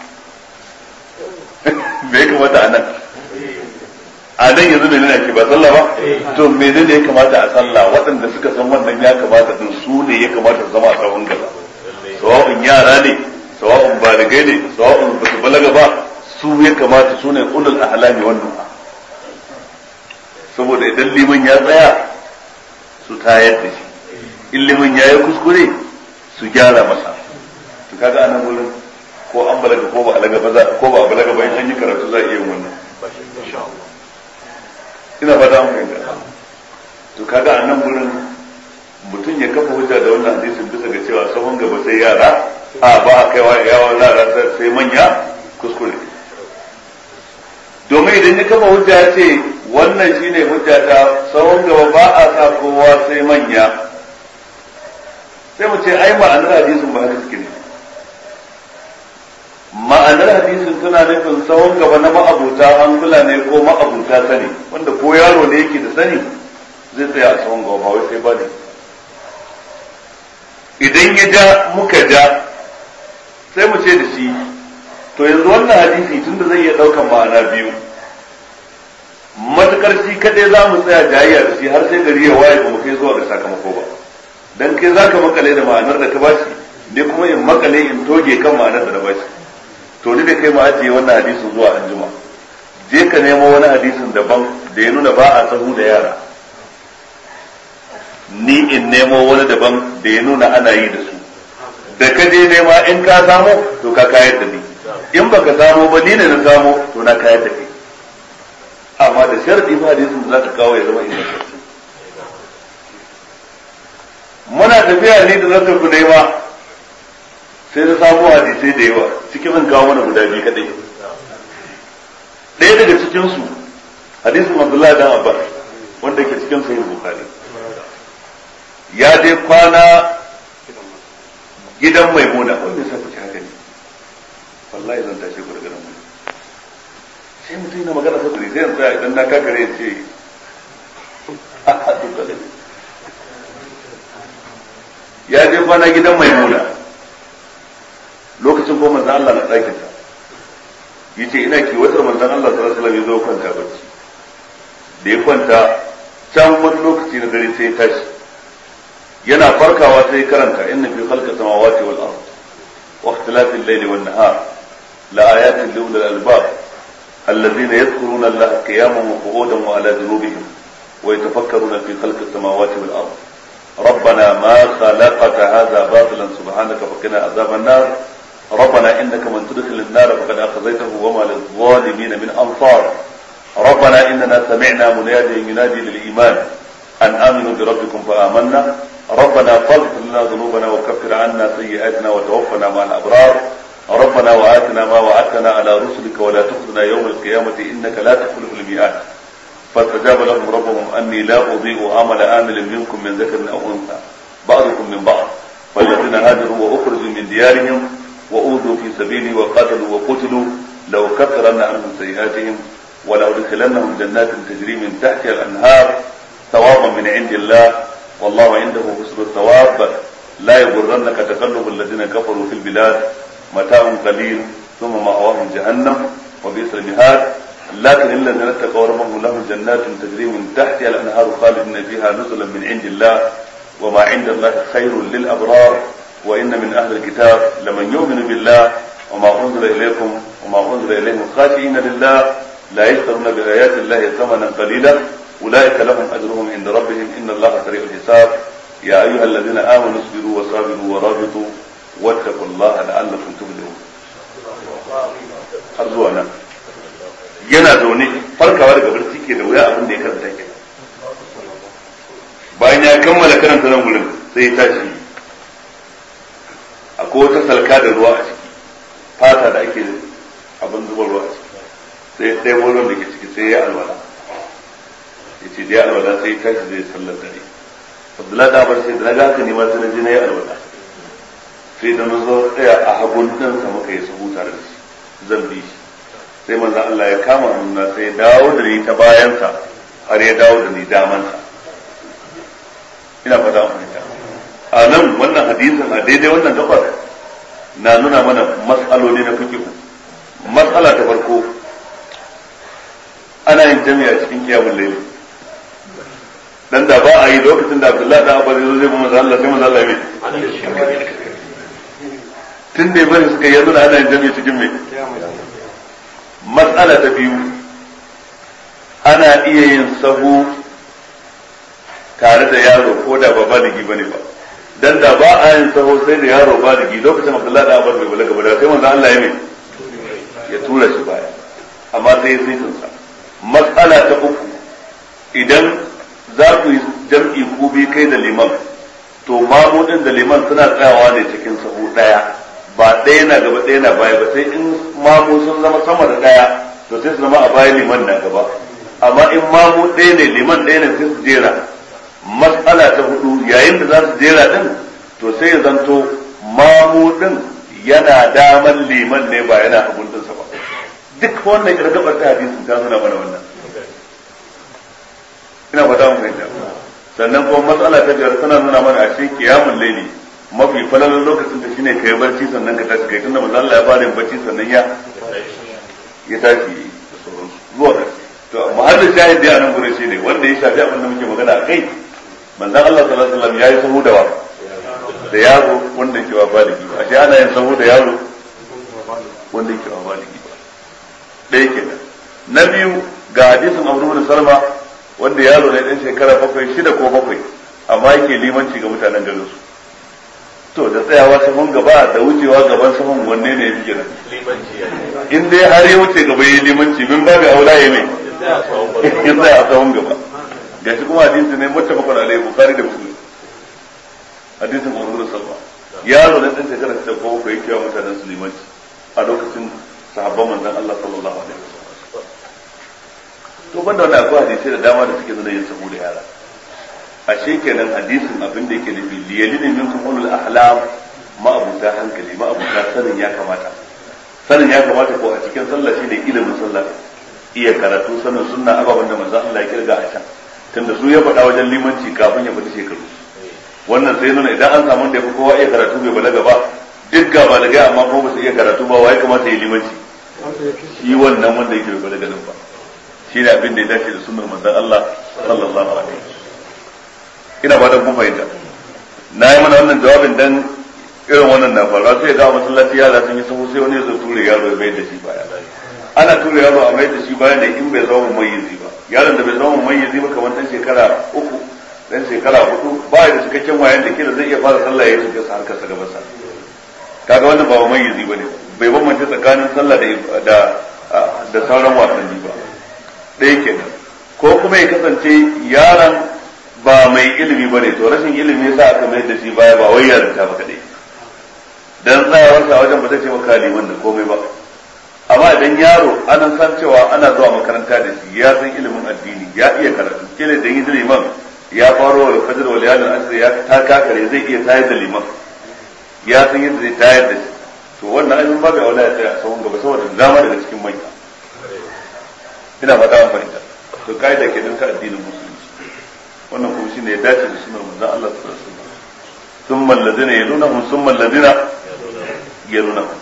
me ya kamata a nan a nan yanzu ne nuna ke ba sallah ba to me ne ya kamata a sallah waɗanda suka san wannan ya kamata din su ne ya kamata su zama a tsawon gaba sawa'un yara ne sawa'un baligai ne sawa'un ba su balaga ba su ya kamata su ne ulul ahlami wannan saboda idan liman ya tsaya su tayar da shi in liman ya yi kuskure su gyara masa to kaga anan gurin ko an balaga ko ba balaga ba ko ba balaga ba in an yi karatu za a iya wannan ina fata mu fahimta to kaga anan gurin mutum ya kafa hujja da wannan hadisin bisa ga cewa sahun gaba sai yara a ba a kaiwa yawa yara sai manya kuskure domin idan ya kafa hujja ce wannan shine hujja ta sahun gaba ba a sa kowa sai manya sai mu ce ai ma'anar hadisin ba haka suke ne ma'anar hadisin tana nufin sahun gaba na ma'abuta hankula ne ko ma'abuta sani wanda ko yaro ne yake da sani zai tsaya a sahun gaba ba wai sai ba ne idan ya ja muka ja sai mu ce da shi to yanzu wannan hadisi tunda zai iya daukan ma'ana biyu matukar shi kadai za mu tsaya jayayya da shi har sai gari ya waye ba mu kai zuwa ga sakamako ba dan kai zaka makale da ma'anar da ka bashi ne kuma in makale in toge kan ma'anar da na bashi to ni da kai mu ajiye wannan hadisin zuwa anjuma je ka nemo wani hadisin daban da ya nuna ba a sahu da yara ni in nemo wani daban da ya nuna ana yi da su da ka je nema in ka samu to ka kayar da ni in baka samu ba ni ne na samu to na kayar da kai amma da sharadi ba hadisin da zaka kawo ya zama ingantacce muna tafiya ne da zaka ku nema sai na samu hadisai da yawa cikin zan kawo mana guda biyu kadai ɗaya daga cikin su hadisin Abdullah dan Abbas wanda ke cikin sahih Bukhari ya je kwana gidan Maimuna wanda ya saka haka ne wallahi zan tashi ku daga nan sai mutum yana magana saboda sai yanzu idan na kakare ya ce a dukkan ya je kwana gidan Maimuna lokacin ko manzon Allah na ɗakin ta yace ina kiwatar manzon Allah sallallahu alaihi wasallam ya zo kwanta bacci da ya kwanta can wani lokaci na dare sai ya tashi yana farkawa sai karanta inna fi khalqi samawati wal ard wa ikhtilafi al-layli wan nahar la ayatin li ulil albab alladhina yadhkuruna Allaha qiyaman wa qu'udan wa ala junubihim wa yatafakkaruna fi khalqi samawati wal ard ربنا ما خلقت هذا باطلا سبحانك فقنا عذاب النار ربنا إنك من تدخل النار فقد أخذيته وما للظالمين من أنصار ربنا إننا سمعنا مناديا ينادي للإيمان أن آمنوا بربكم فآمنا ربنا فاغفر لنا ذنوبنا وكفر عنا سيئاتنا وتوفنا مع الأبرار ربنا وآتنا ما وعدتنا على رسلك ولا تخزنا يوم القيامة إنك لا تخلف الميعاد فاستجاب لهم ربهم أني لا أضيء عمل آمل منكم من ذكر أو أنثى بعضكم من بعض فالذين هاجروا وأخرجوا من ديارهم وأوذوا في سبيلي وقاتلوا وقتلوا لو كفرن عنهم سيئاتهم ولأدخلنهم جنات تجري من تحتها الأنهار ثوابا من عند الله والله عنده حسن الثواب لا يغرنك تقلب الذين كفروا في البلاد متاع قليل ثم مأواهم جهنم وبئس المهاد لكن الذين اتقوا ربهم لهم جنات تجري من تحتها الأنهار خالدين فيها نزلا من عند الله وما عند الله خير للأبرار وإن من أهل الكتاب لمن يؤمن بالله وما أنزل إليكم وما أنزل إليهم خاشعين لله لا يشترون بآيات الله ثمنا قليلا أولئك لهم أجرهم عند ربهم إن الله سريع الحساب ya ayyuhal ladina amanu sabiru wa sabiru wa rabitu wattaqullaha la'allakum tuflihun har zuwa nan yana zaune farkawa daga barci ke da wuya abin da ya karanta ke bayan ya kammala karanta nan gurin sai ya tashi akwai wata salka da ruwa a ciki fata da ake abin zuba ruwa a ciki sai ya ɗaya ruwan da ke ciki sai ya alwala ya ce da ya alwala sai ya tashi zai sallar dare abdullahi da abar sai da na ga haka ne ma sai na je na yi alwala sai da na zo tsaya a hagun ɗansa muka yi sahu tare da shi zan bi shi sai manzo Allah ya kama hannuna sai ya dawo da ni ta bayansa har ya dawo da ni damansa ina fata an fahimta a nan wannan hadisin a daidai wannan gabar na nuna mana mas'aloli na fiqh mas'ala ta farko ana yin jami'a cikin kiyamul layl dan da ba a yi lokacin da Abdullahi da Abu Bakar zai manzo Allah sai manzo Allah ya yi tun da bari suka yi nuna ana yin jami'a cikin me mas'ala ta biyu ana iya yin sahu tare da yaro ko da ba baligi bane ba dan da ba a yin sahu sai da yaro baligi lokacin Abdullahi da Abu Bakar bai balaga ba da sai manzo Allah ya mai ya tura shi baya amma sai ya sai tunsa mas'ala ta uku idan za ku yi jam'i ku bi kai da liman to mamudin da liman suna tsayawa ne cikin sahu daya ba ɗaya na gaba ɗaya na baya ba sai in mamu sun zama sama da ɗaya to sai su zama a baya liman na gaba amma in mamu ɗaya ne liman ɗaya ne sai su jera mas'ala ta hudu yayin da za su jera din to sai ya zanto mamu din yana daman liman ne ba yana hagun dinsa ba duk wannan irgabar ta hadisin ta nuna mana wannan ina fata mun fahimta sannan kuma mas'ala ta biyar tana nuna mana a cikin qiyamul layli mafi falalar lokacin da shine kai barci sannan ka tashi kai tunda manzo Allah ya fara yin barci sannan ya ya tashi da sauran zuwa da to muhallin shahid da nan gure shine wanda ya shafi abin da muke magana a kai manzo Allah sallallahu alaihi wasallam yayi sahu da wa da yaro wanda ke wa baligi ba ashe ana yin sahu da yaro wanda ke wa baligi ba dai kenan na biyu ga hadisin Abu Hurairah Salma wanda yaro ne dan shekara bakwai shida ko bakwai amma yake limanci ga mutanen garin su to da tsayawa sahun gaba da wucewa gaban sahun wanne ne yake kenan in dai har ya wuce gaba yayi limanci min babu aula yayi mai ya tsaya a sahun gaba gashi kuma hadisi ne muttafaqun alaihi bukhari da muslim hadisin Abu Salma yaro ne dan shekara ta ko ko yake wa mutanen su limanci a lokacin sahabban manzon Allah sallallahu alaihi wasallam to banda wannan akwai hadisi da dama da suke nuna yin sahu da yara ashe kenan hadisin abin da yake nufi liyalini minkum ulul ahlam ma abuta hankali ma abuta sanin ya kamata sanin ya kamata ko a cikin sallah shine ilimin sallah iya karatu sanin sunna ababan da manzo Allah ya kirga a can tunda su ya faɗa wajen limanci kafin ya faɗi shekaru wannan sai nuna idan an samu da yafi kowa iya karatu bai balaga ba duk ga balaga amma ko ba su iya karatu ba wai kamata ya limanci shi wannan wanda yake bai balaga nan ba shine abin da ya dace da sunnar manzo Allah sallallahu alaihi wasallam ina ba da kun fahimta na yi mana wannan jawabin dan irin wannan na faruwa sai ga masallaci yara sun yi sahu sai wani zai ture yaro ya bai da shi baya ana ture yaro a mai da shi baya ne in bai zama mayyizi ba yaron da bai zama mayyizi ba kamar dan shekara uku dan shekara hudu ba da cikakken wayan da kila zai iya fara sallah ya shiga harkar sa gaban sa kaga wannan ba mayyizi bane bai bambance tsakanin sallah da da da sauran wasanni ba ɗaya kenan ko kuma ya kasance yaron ba mai ilimi bane to rashin ilimi yasa aka mai da shi baya ba wai yarinta ba kadai dan tsayawar sa wajen ba zai ce maka liman da komai ba amma idan yaro ana san cewa ana zuwa makaranta da shi ya san ilimin addini ya iya karatu kila da yin liman ya faro wal fajr wal layalin asr ya ta kakare zai iya tayar da liman ya san yadda zai tayar da shi to wannan ayyukan babu aula ya tsaya sahun gaba saboda dama daga cikin manya ina fata an fahimta to kaida ke dinka addinin musulunci wannan kuma shine ya dace da sunnar manzon Allah sallallahu alaihi wasallam thumma alladhina yalunhum thumma alladhina yalunhum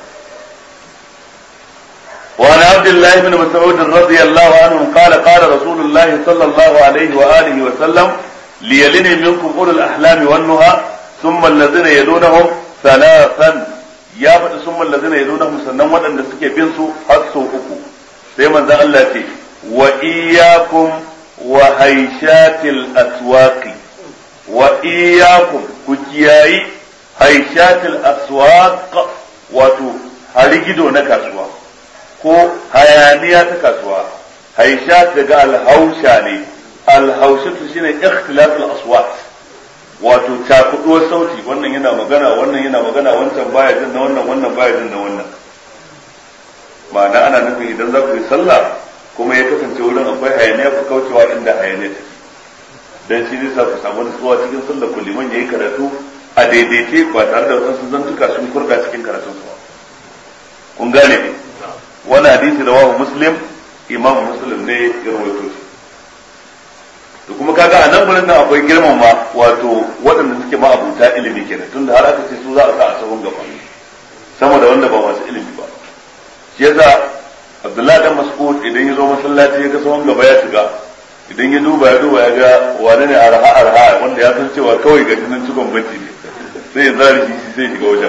wa an Abdullah ibn Mas'ud radiyallahu anhu qala qala Rasulullah sallallahu alaihi wa alihi wa sallam liyalini minkum ulul ahlam wan nuha thumma alladhina yalunhum thalathan ya fada thumma alladhina yalunhum sannan wadanda suke bin su har sau uku sai manzon Allah ce wa iyyakum وهيشات الأسواق wa iyyakum ku kiyayi haishatil aswaq wato harigido na kasuwa ko hayaniya ta kasuwa. Haishat daga alhausha ne, alhaushatu shine ikhtilaful aswat wato cakuduwar sauti, wannan yana magana wannan yana magana wancan baya jin na wannan wannan baya jin na wannan. Ma'ana ana nufin idan za ku yi sallah kuma ya kasance wurin akwai hayaniya ku kaucewa inda hayaniya take, dan shi zai sa ku samu nutsuwa cikin sallah ku liman yayi karatu a daidaice ba tare da wasu zantuka sun kurga cikin karatun su. Kun gane ne? Wannan hadisi rawahu Muslim, Imam Muslim ne ya rawaito shi. To kuma kaga a nan gurin nan akwai girmama wato waɗanda suke ma abuta ilimi kenan, tunda har aka ce su za a sa a sahun gaba sama da wanda ba masu ilimi ba. Shi yasa Abdullahi dan Mas'ud idan ya zo masallaci ya ga sahun gaba ya shiga, idan ya duba ya duba ya ga wane ne arha arha wanda ya san cewa kawai ga jinin cikon banci ne, sai ya zari shi sai shiga wajen.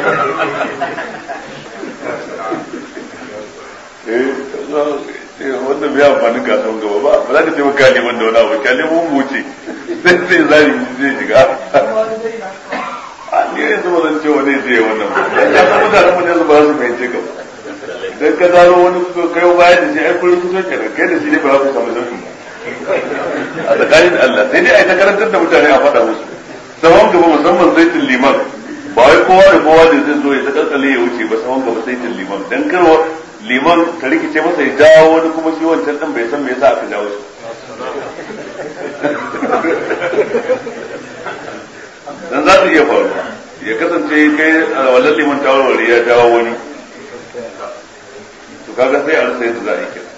eh wanda bai amfani kasuwan gaba ba ba za ka ce maka liman da wani abu kyale mun wuce sai sai zari zai shiga. a ne yanzu ba zan ce wani zai yi wannan ba ya san mutanen mu ne su ba su fahimce ka ba, dan ka zaro wani kuka kai baya da shi ai kullum kusa kenan kai da shi ne ba za ku samu sauki a tsakanin Allah sai dai ai ta karantar da mutane a faɗa musu sahon gaba musamman saitin liman ba wai kowa da kowa da zai zo ya ta kankale ya wuce ba sahon gaba saitin liman dan karwa liman ta rikice masa ya jawo wani kuma shi wancan din bai san me yasa aka jawo shi dan za su iya faruwa ya kasance kai wallan liman tawarware ya jawo wani to kaga sai a rasa yadda za a yi kira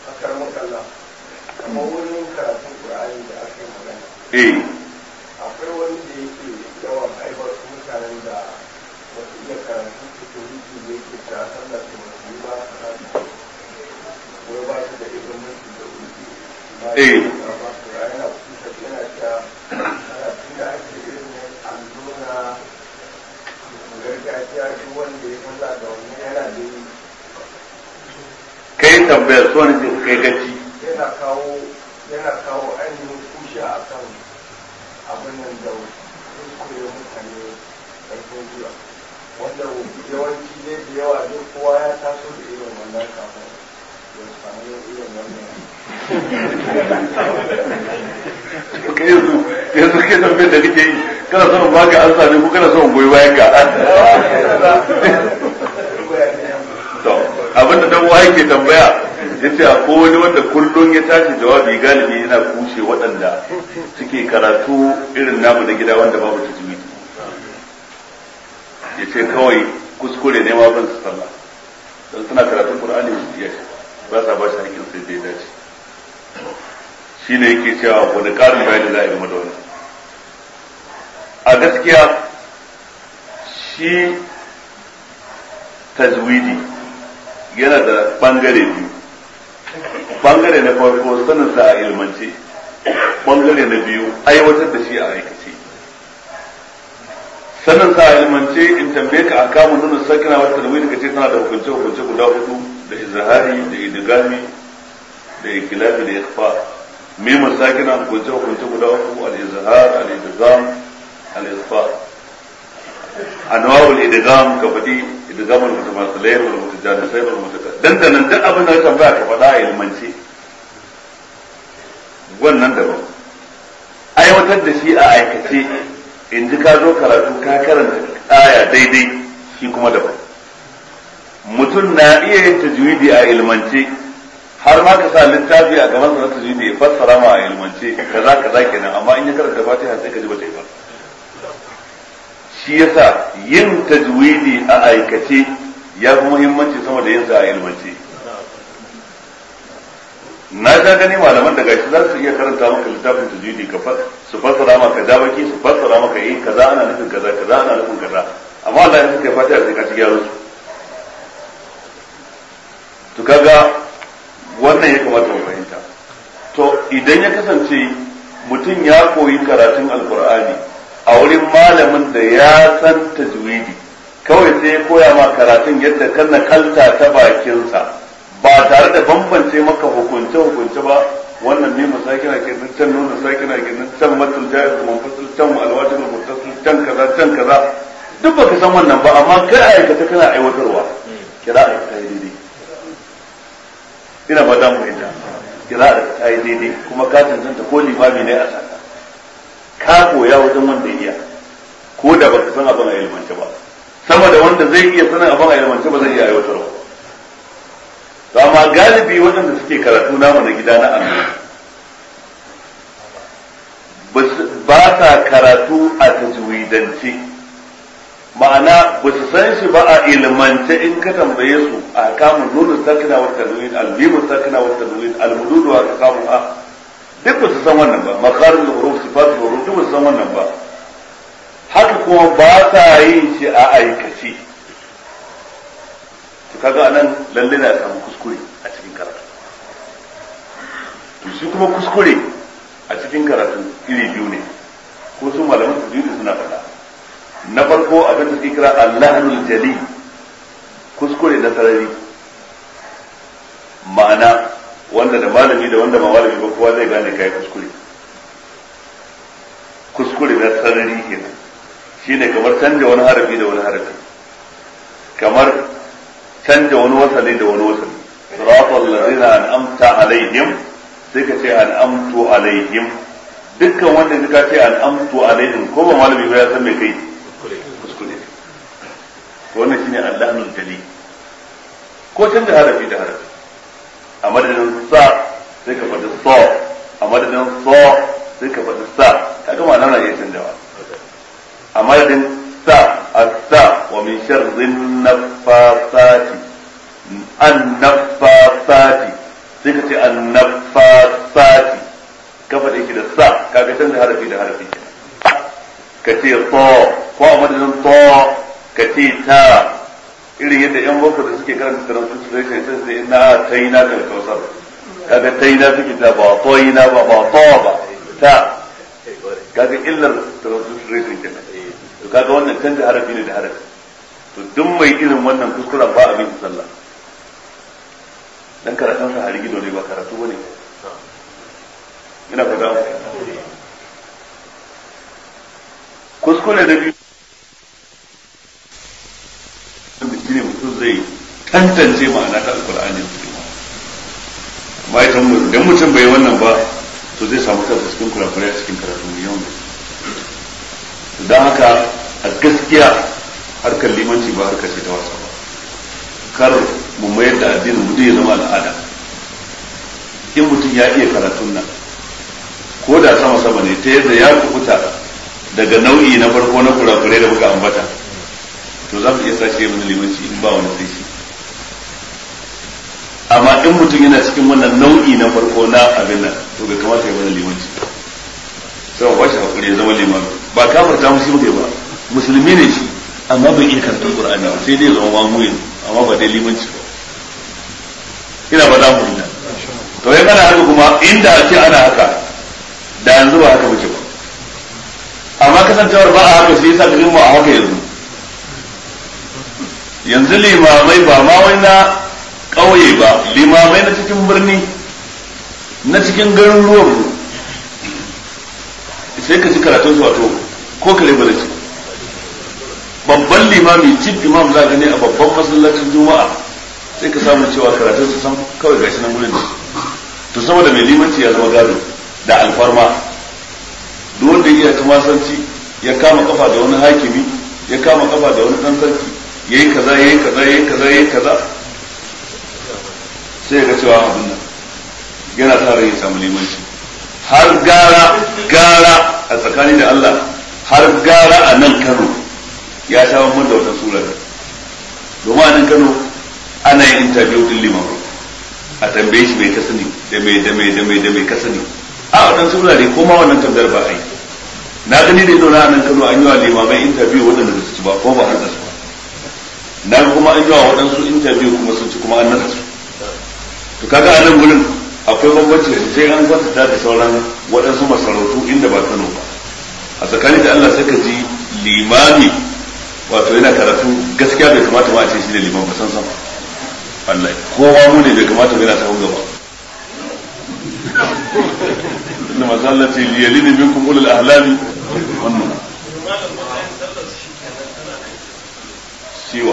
kamar wurin karatun Qur'ani da aka yi magana eh akwai wani da yake yawan haifar mutanen da wasu iya karatu cikin wiki da yake ta sallar su wasu ba karatu wai ba su da ilimin su da wiki eh yana kusa yana ta karatun da ake irin alluna gargajiya duk wanda ya maza da wani yana da yi kai tambayar so ne kai gaci yana kawo yana kawo ainihin kushe a kan abin nan da kuskure mutane ƙarfin zuwa wanda yawanci ne da yawa ne kowa ya taso da irin wannan kafin ya samu irin wannan kai yanzu yanzu kai tambayar da kake yi kana son ba ka an sami ko kana son goyi bayan ka to abinda dan uwa yake tambaya yace akwai wani wanda kullun ya tashi jawabi galibi yana kushe waɗanda suke karatu irin namu na gida wanda babu tajwidi yace kawai kuskure ne ma ban su sallah dan suna karatun Qur'ani su iya ba sa ba shi hakkin sai dai dace shine yake cewa wani karin bayani za a yi game da wannan a gaskiya shi tajwidi yana da bangare biyu. Bangare na farko sanin sa a ilmance, bangare na biyu aiwatar da shi a aikace. Sanin sa a ilmance in tambaye ka akamu nuna sakina wata da wani kace tana da hukunce hukunce guda hudu da izhari da idgami da ikilafi da ikhfa. Mimun sakina hukunce hukunce guda uku al-izhar al-idgham al-ikhfa. Anwa'ul idgham ka fadi idgham al-mutamathilain wal mutajanisain wal mutaka dandanan duk abin da ka tambaya ka fada a ilmance wannan daban aiwatar da shi a aikace in ji ka zo karatu ka karanta aya daidai shi kuma daban mutum na iya yin tajwidi a ilmance har ma ka sa littafi a gaban sa na tajwidi ya fassara ma a ilmance kaza kaza kenan amma in ya karanta fatiha sai ka ji ba ta yi ba shi yasa yin tajwidi a aikace ya fi muhimmanci sama da yin sa a ilmance na ga gani malaman da gashi za su iya karanta maka littafin tajwidi ka su fassara maka dabaki su fassara maka eh kaza ana nufin kaza kaza ana nufin kaza amma Allah ya saka fatiha sai ka ci gyaro su to kaga wannan ya kamata mu fahimta to idan ya kasance mutum ya koyi karatun alqur'ani a wurin malamin da ya san tajwidi kawai sai ya koya ma karatun yadda kan nakalta ta bakinsa ba tare da bambance maka hukunce hukunce ba wannan ne masakina kenan, can nuna sakina kenan, can matul jaiz munfasil, can alwajib muttasil, can kaza can kaza duk baka san wannan ba, amma kai aikata kana aiwatarwa kira'a ta yi daidai. Ina ba damu ita kira'a ta yi daidai kuma ka cancanta ko limami ne a saka ka koya wajen wanda iya ko da baka san abin a ilmance ba, sama da wanda zai iya sanin abin a ilmance ba zai iya aiwatarwa. To amma galibi waɗanda suke karatu namu na gida na Allah ba sa karatu a tajwidance, ma'ana ba su san shi ba a ilmance. In ka tambaye su a kamun nunu sakina wa tanwin, al-mim sakina wa tanwin, al-mudud wa kasamu a duk ba su san wannan ba, makarin da huruf sifatul huruf duk ba su san wannan ba. Haka kuma ba sa yin shi a aikace. To kaga anan lalle na samu kuskure a cikin karatu. To shi kuma kuskure a cikin karatu iri biyu ne, ko su malaman tajwidi suna faɗa. Na farko abin da suke kira Allahul Jali, kuskure na sarari, ma'ana wanda da malami da wanda ba malami ba kowa zai gane kai kuskure. Kuskure na sarari kenan shine kamar canja wani harafi da wani harafi, kamar canja wani wasali da wani wasali. Siratal ladzina an'amta alaihim sai ka ce an'amtu alaihim. Dukkan wanda ka ce an'amtu alaihim ko ba malami ba ya san me kai kuskure. Wannan shine Allahul Jali. Ko canja harafi da harafi, a madadin sa sai ka faɗi sa, a madadin sa sai ka faɗi sa, kaga ma'ana na iya canjawa. A madadin sa as-sa wa min sharrin naffasati, an-naffasati sai ka ce an-naffasati, ka faɗi shi da sa, kaga canja harafi da harafi. Ka ce to ko a madadin to ka ce ta, irin yadda yan boko da suke karanta translation sai sai na taina da kausar, kaga taina suke ta ba toina ba ba to ba ta, kaga illar translation kenan. To kaga wannan canza harafi ne da harafi. To duk mai irin wannan kuskuren ba abin sallah, dan karatun sa harigido ne ba karatu bane. Ina fada kuskure da biyu shine mutum zai tantance ma'ana ta alkur'ani. Amma idan mutum bai wannan ba to zai samu kansa cikin kurakurai cikin karatu mai yawan. Don haka a gaskiya harkar limanci ba harkar ce ta wasa ba, kar mu mayar da addinin mu ya zama al'ada. In mutum ya iya karatun nan ko da sama sama ne ta yadda ya kubuta daga nau'i na farko na kurakurai da muka ambata, to za mu iya sace mana limanci in ba wani sai shi. Amma in mutum yana cikin wannan nau'i na farko na abin nan to bai kamata ya mana limanci, sai ba shi hakuri ya zama limami. Ba kafarta musu muke ba, musulmi ne shi amma bai iya karatun Qur'ani ba, sai dai zama mamuyin amma ba dai limanci ba. Ina ba za mu yi to ya kana haka kuma inda ake ana haka da yanzu ba haka muke ba, amma kasancewar ba a haka sai yasa garin mu a haka yanzu. Yanzu limamai ba ma wai na ƙauye ba, limamai na cikin birni na cikin garuruwan mu sai ka ci karatun su wato ko kare ba da ci. Babban limami cin imam za gani a babban masallacin juma'a sai ka samu cewa karatun su san kawai gashi nan gurin. To saboda mai limanci ya zama gado da alfarma, duk wanda ya kuma sanci ya kama kafa da wani hakimi, ya kama kafa da wani dan sarki, yayi kaza yayi kaza yayi kaza yayi kaza, sai ga cewa abin nan yana tare ya samu limanci. Har gara gara a tsakani da Allah, har gara a nan Kano ya sha mun da wata sura, domin a nan Kano ana yin interview din liman, a tambaye shi mai kasani da mai da mai da mai da mai kasani a wadansu wurare ko ma wannan tambayar ba a yi. Na gani da ido na nan Kano an yi wa limamai interview waɗanda da su ci ba ko ba har da su ba. Na kuma an yi wa waɗansu interview kuma sun ci kuma an nasa su. To kaga a nan gurin akwai bambanci da sai an kwatanta da sauran waɗansu masarautu inda ba Kano ba. A tsakanin da Allah sai ka ji limami wato yana karatu gaskiya bai kamata ma a ce shi da liman ba san sama. Allah kowa mu ne bai kamata bai na sahun gaba. inna masallati liyalini minkum ulul ahlami wannan ciwo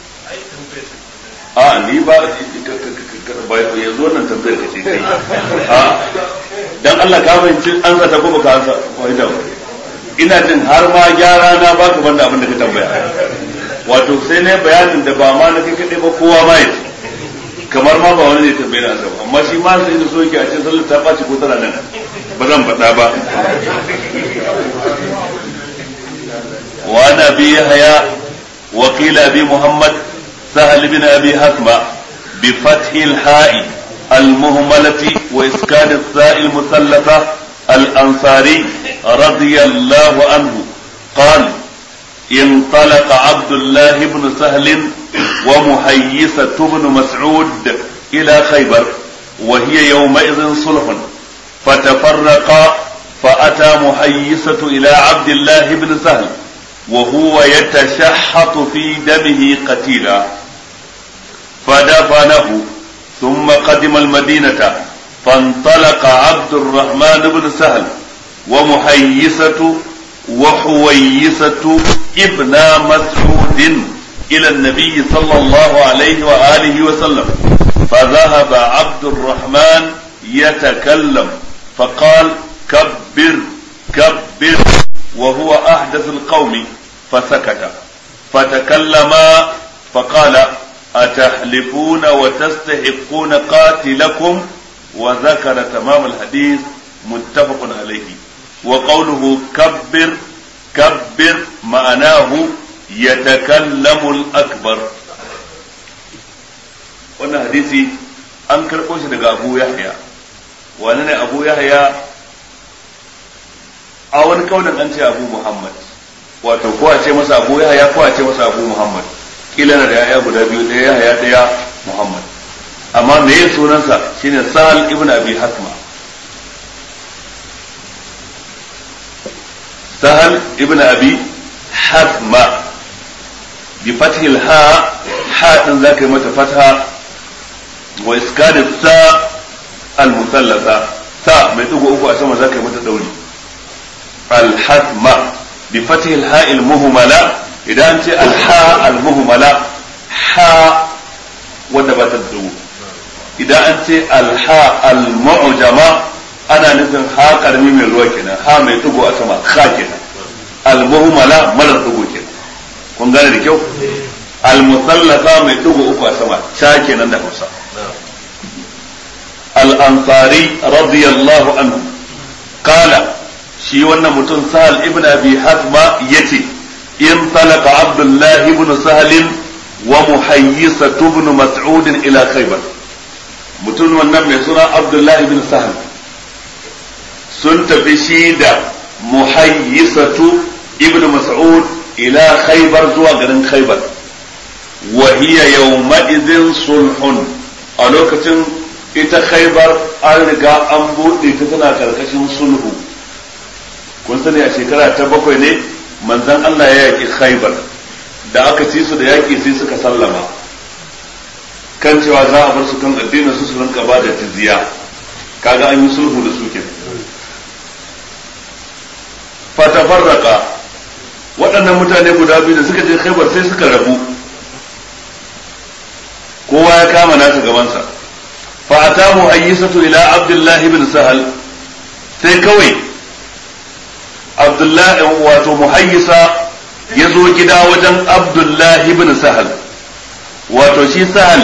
a ni ba ba yanzu wannan tambayar ka ce kai a dan Allah ka fahimci an zata ko baka ansa fahimta ba ina jin har ma gyara na baka banda abin da ka tambaya wato sai ne bayanin da ba ma na kai kadai ba kowa ma yace kamar ma ba wani ne tambaye na ba amma shi ma sai da so yake a cikin sallar ta baci ko tana nan ba zan faɗa ba wa nabi yahya wa qila bi muhammad sahal bin abi hasma bi fath al ha'i al muhmalati wa iskan al sa'i al musallatha al ansari radiyallahu anhu qala انطلق عبد الله بن سهل ومحيصة بن مسعود إلى خيبر وهي يومئذ صلح فتفرقا فأتى محيصة إلى عبد الله بن سهل وهو يتشحط في دمه قتيلا فدفنه ثم قدم المدينة فانطلق عبد الرحمن بن سهل ومحيصة وحويصة ابن مسعود إلى النبي صلى الله عليه وآله وسلم فذهب عبد الرحمن يتكلم فقال كبر كبر وهو أحدث القوم فسكت فتكلما فقال أتحلفون وتستحقون قاتلكم وذكر تمام الحديث متفق عليه وقوله كبر كبر معناه يتكلم الأكبر wannan hadisi an karɓo shi daga Abu Yahya wani ne Abu Yahya a wani kaunin an ce Abu Muhammad wato ko a ce masa Abu Yahya ko a ce masa Abu Muhammad kila na da yaya guda biyu ɗaya Yahya ɗaya Muhammad amma me yake sunansa shine Sahal ibn Abi Hasma سهل ابن أبي حثمة بفتح الهاء حاء ذاك متى فتحة وإسكان الثاء المثلثة ثاء ما تقول أكو أسمى ذاك متى دولي الحثمة بفتح الهاء المهملة إذا أنت الحاء المهملة حاء ودبت الدو إذا أنت الحاء المعجمة ana nufin ha karmi mai ruwa kenan ha mai tugo a sama kha kenan al-muhmala marar tugo kenan kun gane da kyau al-musallasa mai tugo uku a sama cha kenan da Hausa al-ansari radiyallahu anhu qala shi wannan mutum Sahal ibn Abi Hasma yace in talaka Abdullah ibn Sahal wa Muhayyisa ibn Mas'ud ila Khaybar mutum wannan mai suna Abdullah ibn Sahal sun tafi shi da muhayyisatu ibn mas'ud ila khaybar zuwa garin khaybar wa hiya yawma idhin sulhun a lokacin ita khaybar an riga an bude ta tana karkashin sulhu kun sani a shekara ta bakwai ne manzon Allah ya yaki khaybar da aka ci su da yaki sai suka sallama kan cewa za a bar su kan addinin su su rinka ba da jizya kaga an yi sulhu da su kenan fatafarraka waɗannan mutane guda biyu da suka je Khaibar sai suka rabu kowa ya kama nasa gabansa fa ata muhayyisatu ila Abdullah ibn Sahal sai kawai Abdullah wato muhayyisa ya zo gida wajen Abdullah ibn Sahal wato shi Sahal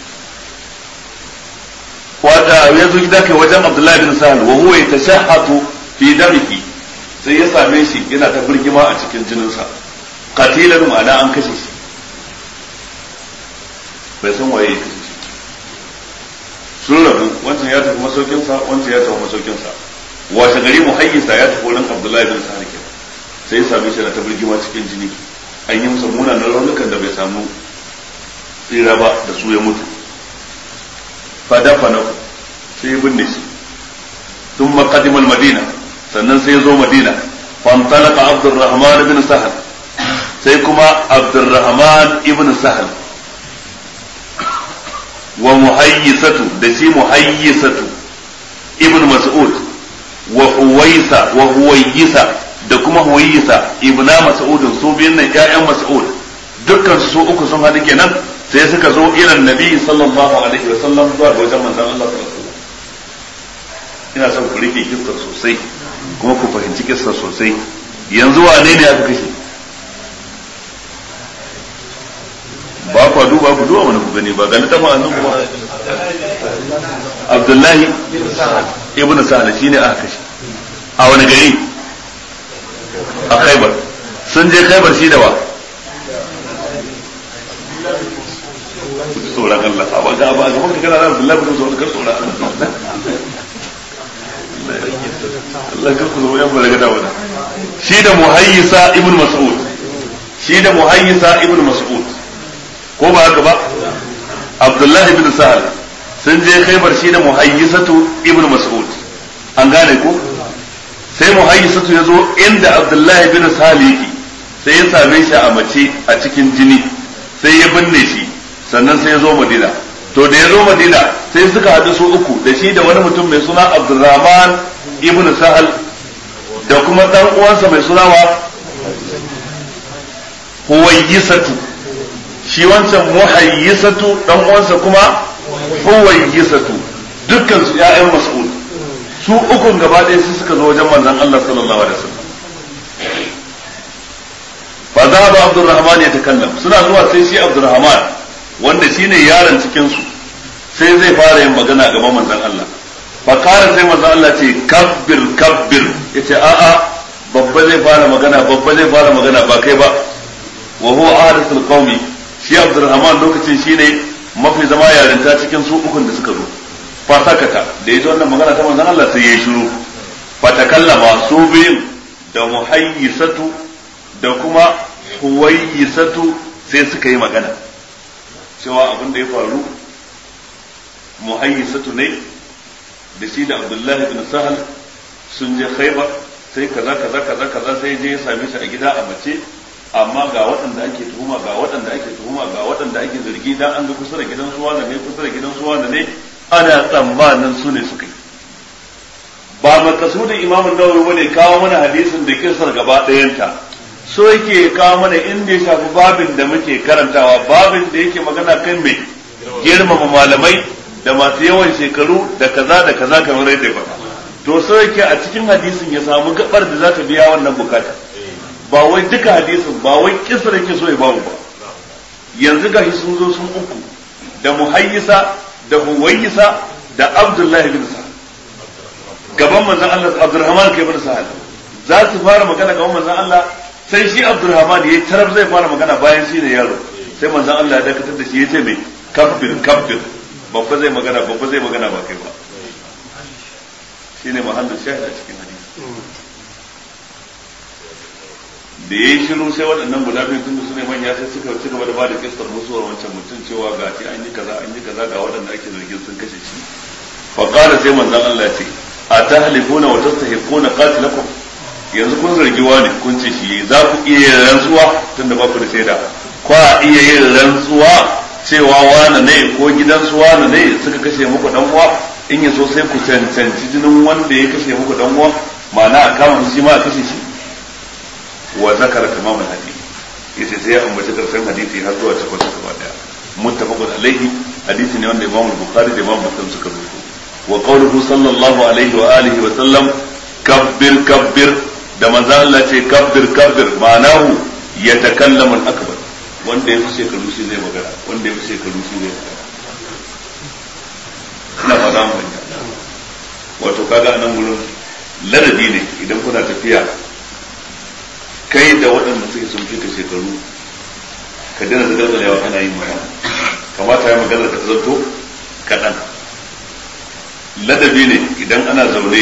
wata ya zo gida kai wajen Abdullah ibn Sahal wa huwa yatashahhatu fi damihi sai ya same shi yana ta birgima a cikin jininsa katilan ma'ana an kashe shi bai san waye ya kashe shi sun rabu wancan ya tafi masaukinsa wancan ya tafi masaukinsa washe gari muhayyisa ya tafi wurin Abdullahi bin Sahal ke sai ya same shi yana ta birgima cikin jini an yi masa munanan raunukan da bai samu tsira ba da su ya mutu fadafana sai ya binne shi ثم قدم المدينة sannan sai ya zo madina fantalaka abdurrahman ibn sahal sai kuma abdurrahman ibn sahal wa muhayyisatu da shi muhayyisatu ibn mas'ud wa huwaisa wa huwayisa da kuma huwayisa ibna mas'ud su biyan nan ƴaƴan mas'ud dukkan su uku sun hadu kenan sai suka zo ilan nabi sallallahu alaihi wa sallam zuwa ga wajen manzon Allah sallallahu alaihi wasallam ina son ku rike kissar sosai kuma ku fahimci kissar sosai yanzu wane ne aka kashe ba ku duba ku duba mana ku gani ba ga littafin annabi ba Abdullahi ibn Sa'd shine aka kashe a wani gari a Khaibar sun je Khaibar shi da wa tsoron Allah a ba ga ba ga mun kana Abdullahi ibn Sa'd ka tsoron Allah Allah ka ku zo yan balaga da wannan shi da Muhayyisa ibn Mas'ud shi da Muhayyisa ibn Mas'ud ko ba haka ba Abdullahi ibn Sa'd sun je Khaibar shi da Muhayyisatu ibn Mas'ud an gane ko sai Muhayyisatu ya zo inda Abdullahi ibn Sa'd yake sai ya same shi a mace a cikin jini sai ya binne shi sannan sai ya zo Madina to da ya zo Madina sai suka haɗu su uku da shi da wani mutum mai suna Abdurrahman ibn Sahal da kuma dan uwansa mai suna wa Huwayyisatu shi wancan Muhayyisatu dan uwansa kuma Huwayyisatu dukkan su ƴaƴan Mas'ud su ukun gaba ɗaya su suka zo wajen manzon Allah sallallahu alaihi wasallam fa zaba Abdurrahman ya takallam suna zuwa sai shi Abdurrahman wanda shine yaron cikin su sai zai fara yin magana gaban manzon Allah fa kara sai manzon Allah ce kabbir kabbir yace a a babba zai fara magana babba zai fara magana ba kai ba wa huwa ahadathul qaumi shi Abdurrahman lokacin shine mafi zama yarinta cikin su ukun da suka zo fa sakata da yaji wannan magana ta manzon Allah sai ya shiru fa takallama su biyun da Muhayyisatu da kuma Huwayyisatu sai suka yi magana cewa abin da ya faru Muhayyisatu ne da shi da Abdullahi bin Sahal sun je Khaibar sai kaza kaza kaza kaza sai je ya same shi a gida a mace amma ga waɗanda ake tuhuma ga waɗanda ake tuhuma ga waɗanda ake zargi dan an ga kusa da gidan suwa da ne kusa da gidan suwa da ne ana tsammanin su ne suka yi ba makasudin Imam Nawawi bane kawo mana hadisin da kisar gaba ɗayanta so yake kawo mana inda ya shafi babin da muke karantawa babin da yake magana kan mai girmama malamai da masu yawan shekaru da kaza da kaza kamar yadda ba to so yake a cikin hadisin ya samu gabar da za ta biya wannan bukata ba wai duka hadisin ba wai kisar yake so ya bamu ba yanzu gashi sun zo sun uku da Muhayyisa da Huwayyisa da Abdullahi bin Sa'd gaban manzon Allah Abdurrahman kai bin Sa'd za su fara magana gaban manzon Allah sai shi Abdurrahman yayi tarab zai fara magana bayan shi da yaro sai manzon Allah ya dakatar da shi yace mai kabbir kabbir babba zai magana babba zai magana ba kai ba shine mahallin shahid a cikin hadisi da yayi shiru sai waɗannan guda biyu tun su ne manya sai suka ci gaba da bada kistar musuwar wancan mutum cewa ga shi an yi kaza an yi kaza ga waɗanda ake zargin sun kashe shi fa qala sai manzon Allah ya ce atahlifuna wa tastahiquna qatilakum yanzu kun zargi wani kun ce shi za ku iya yin rantsuwa tunda ba ku da shaida kwa iya yin rantsuwa cewa wani ne ko gidansu wani ne suka kashe muku dan uwa in yaso sai ku cancanci jinin wanda ya kashe muku dan uwa ma'ana a kama shi ma a kashe shi wa zakara tamamul hadisi yace sai ya ambaci karshen hadisi har zuwa cikin su gaba daya muttafaqun alaihi hadisi ne wanda Imam Bukhari da Imam Muslim suka rubuta wa qawluhu sallallahu alaihi wa alihi wa sallam kabbir kabbir da manzo Allah ce kabbir kabbir ma'anahu yatakallamu al-akbar wanda ya fi shekaru shi zai magana wanda ya fi shekaru shi zai magana ina fada mu wato kaga anan gurin ladabi ne idan kuna tafiya kai da waɗanda suke sun fita shekaru ka dina da gargalewa kana yin magana kamata ya magana ka zanto kaɗan ladabi ne idan ana zaune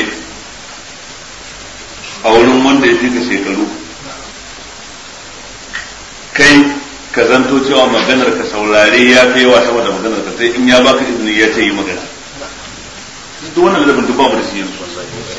a wurin wanda ya fita shekaru kai ka zanto cewa maganar ka saurare ya fi yawa sama da maganar ka sai in ya baka izini ya ce yi magana duk wannan ladabin duk ba mu da shi yanzu